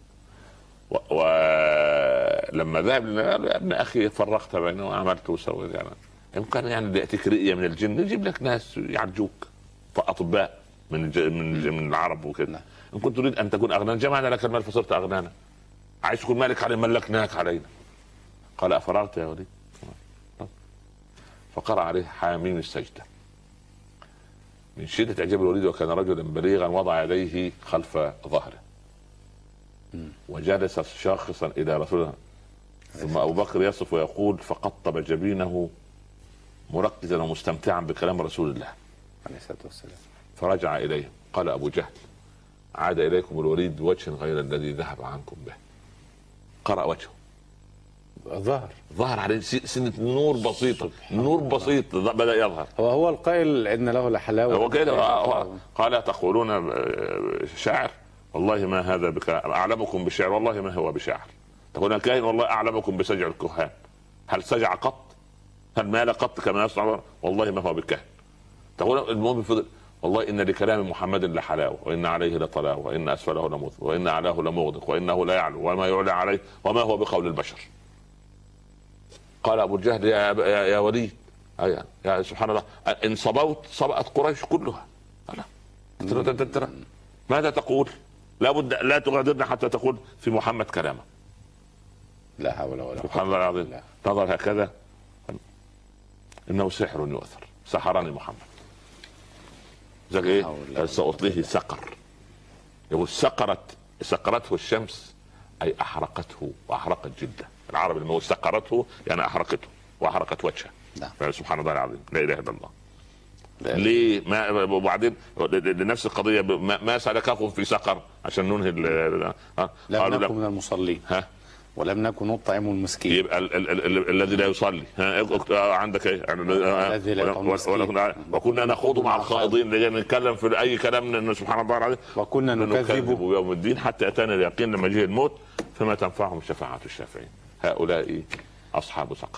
[SPEAKER 3] ولما و... ذهب قال يا ابن أخي فرقت بينه وعملت وسويت يعني يمكن يعني يأتيك رئية من الجن يجيب لك ناس يعالجوك أطباء من الج... من الج... من العرب وكذا. إن كنت تريد أن تكون أغنانا جمعنا لك المال فصرت أغنانا. عايز تكون مالك علينا ملكناك علينا. قال أفرغت يا وليد؟ فقرأ عليه حاميم السجدة. من شدة إعجاب الوليد وكان رجلا بليغا وضع يديه خلف ظهره وجلس شاخصا إلى رسول الله. ثم أبو بكر يصف ويقول فقطب جبينه مركزا ومستمتعا بكلام رسول الله
[SPEAKER 2] عليه الصلاة والسلام.
[SPEAKER 3] فرجع إليه قال أبو جهل عاد إليكم الوليد وجه غير الذي ذهب عنكم به. قرأ وجهه
[SPEAKER 2] ظهر
[SPEAKER 3] ظهر عليه سنة نور بسيطة. نور بسيط بدأ يظهر.
[SPEAKER 2] هو هو القائل إن له لحلاوة.
[SPEAKER 3] هو كده قال تقولون شاعر والله ما هذا بك أعلمكم بالشعر والله ما هو بشاعر. تقولون كاهن والله أعلمكم بسجع الكهان. هل سجع قط؟ هل مال قط كما يصنع؟ والله ما هو بالكهن. تقول المؤمن فضل والله إن لكلام محمد لحلاوة وإن عليه لطلاوة وإن أسفله لموت وإن أعلاه لمغدق وإنه لا يعلو وما يعلى عليه وما هو بقول البشر. قال أبو الجهل يا, يا, يا وليد يا, يا سبحان الله إن صبوت صبأت قريش كلها. أنا ماذا تقول؟ لابد لا تغادرنا حتى تقول في محمد كلامه.
[SPEAKER 2] لا حول ولا قوة.
[SPEAKER 3] سبحان الله العظيم. نظر هكذا إنه سحر يؤثر سحرني محمد. زي ايه؟ سأطليه سقر. يقول سقرت سقرته الشمس اي احرقته واحرقت جده. العرب لما استقرته يعني احرقته واحرقت وجهه. نعم. سبحان الله العظيم، لا اله الا الله. لا. ليه ما وبعدين لنفس القضيه ما سلككم في سقر عشان ننهي.
[SPEAKER 2] لم نكن من المصلين ها ولم نكن نطعم المسكين.
[SPEAKER 3] يبقى الذي لا يصلي ها عندك ايه؟
[SPEAKER 2] الذي لا يطعم المسكين.
[SPEAKER 3] وكنا نخوض مع الخائضين، نتكلم في اي كلام سبحان الله العظيم.
[SPEAKER 2] وكنا نكذب
[SPEAKER 3] بيوم الدين حتى اتانا اليقين لما جه الموت فما تنفعهم شفاعه الشافعين. هؤلاء اصحاب سقر.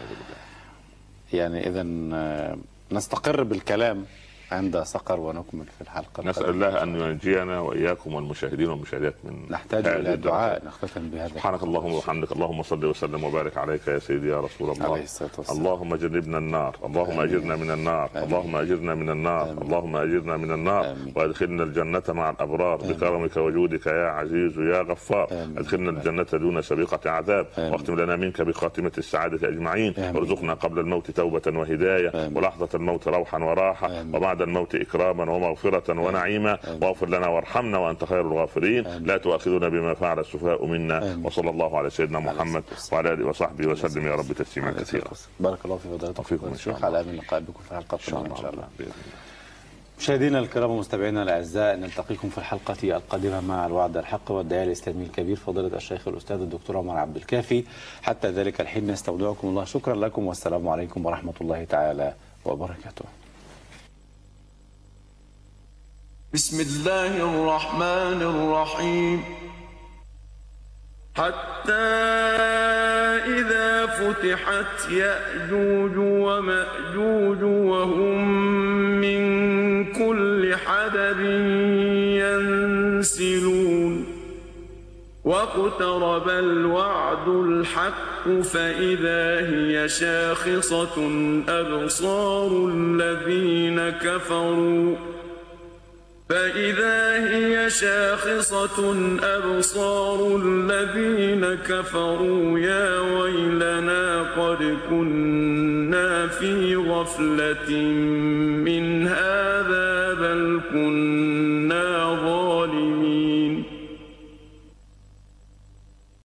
[SPEAKER 2] يعني اذا نستقر بالكلام عند سقر ونكمل في الحلقة.
[SPEAKER 3] نسأل الله أن ينجينا وإياكم والمشاهدين والمشاهدات من
[SPEAKER 2] نحتاج إلى دعاء نختتم بهذا.
[SPEAKER 3] سبحانك اللهم وبحمدك، اللهم صل وسلم وبارك عليك يا سيدي يا رسول الله. اللهم جنبنا النار، اللهم أجرنا من النار، اللهم أجرنا من النار، اللهم أجرنا من النار، وأدخلنا الجنة مع الأبرار بكرمك وجودك يا عزيز يا غفار. أدخلنا الجنة دون سابقة عذاب، واختم لنا منك بخاتمة السعادة أجمعين، وارزقنا قبل الموت توبة وهداية، ولحظة الموت روحا وراحة، وبعد الموت إكراما ومغفرة ونعيما، واغفر لنا وارحمنا وأنت خير الغافرين. لا تؤاخذنا بما فعل السفهاء منا. وصلى الله على سيدنا محمد وعلى آله وصحبه وسلم يا رب تسليما كثيرا.
[SPEAKER 2] بارك الله في فضيلتكم الشيخ، على أمل اللقاء بكم في حلقة قادمة إن شاء الله. مشاهدينا الكرام ومستمعينا الاعزاء، نلتقيكم في الحلقه القادمه مع الوعد الحق والداعي الاسلامي الكبير فضيله الشيخ الاستاذ الدكتور عمر عبد الكافي. حتى ذلك الحين نستودعكم الله، شكرا لكم والسلام عليكم ورحمه الله تعالى وبركاته.
[SPEAKER 1] بسم الله الرحمن الرحيم. حتى إذا فتحت يأجوج ومأجوج وهم من كل حدب ينسلون واقترب الوعد الحق فإذا هي شاخصة أبصار الذين كفروا فإذا هي شاخصة أبصار الذين كفروا يا ويلنا قد كنا في غفلة من هذا بل كنا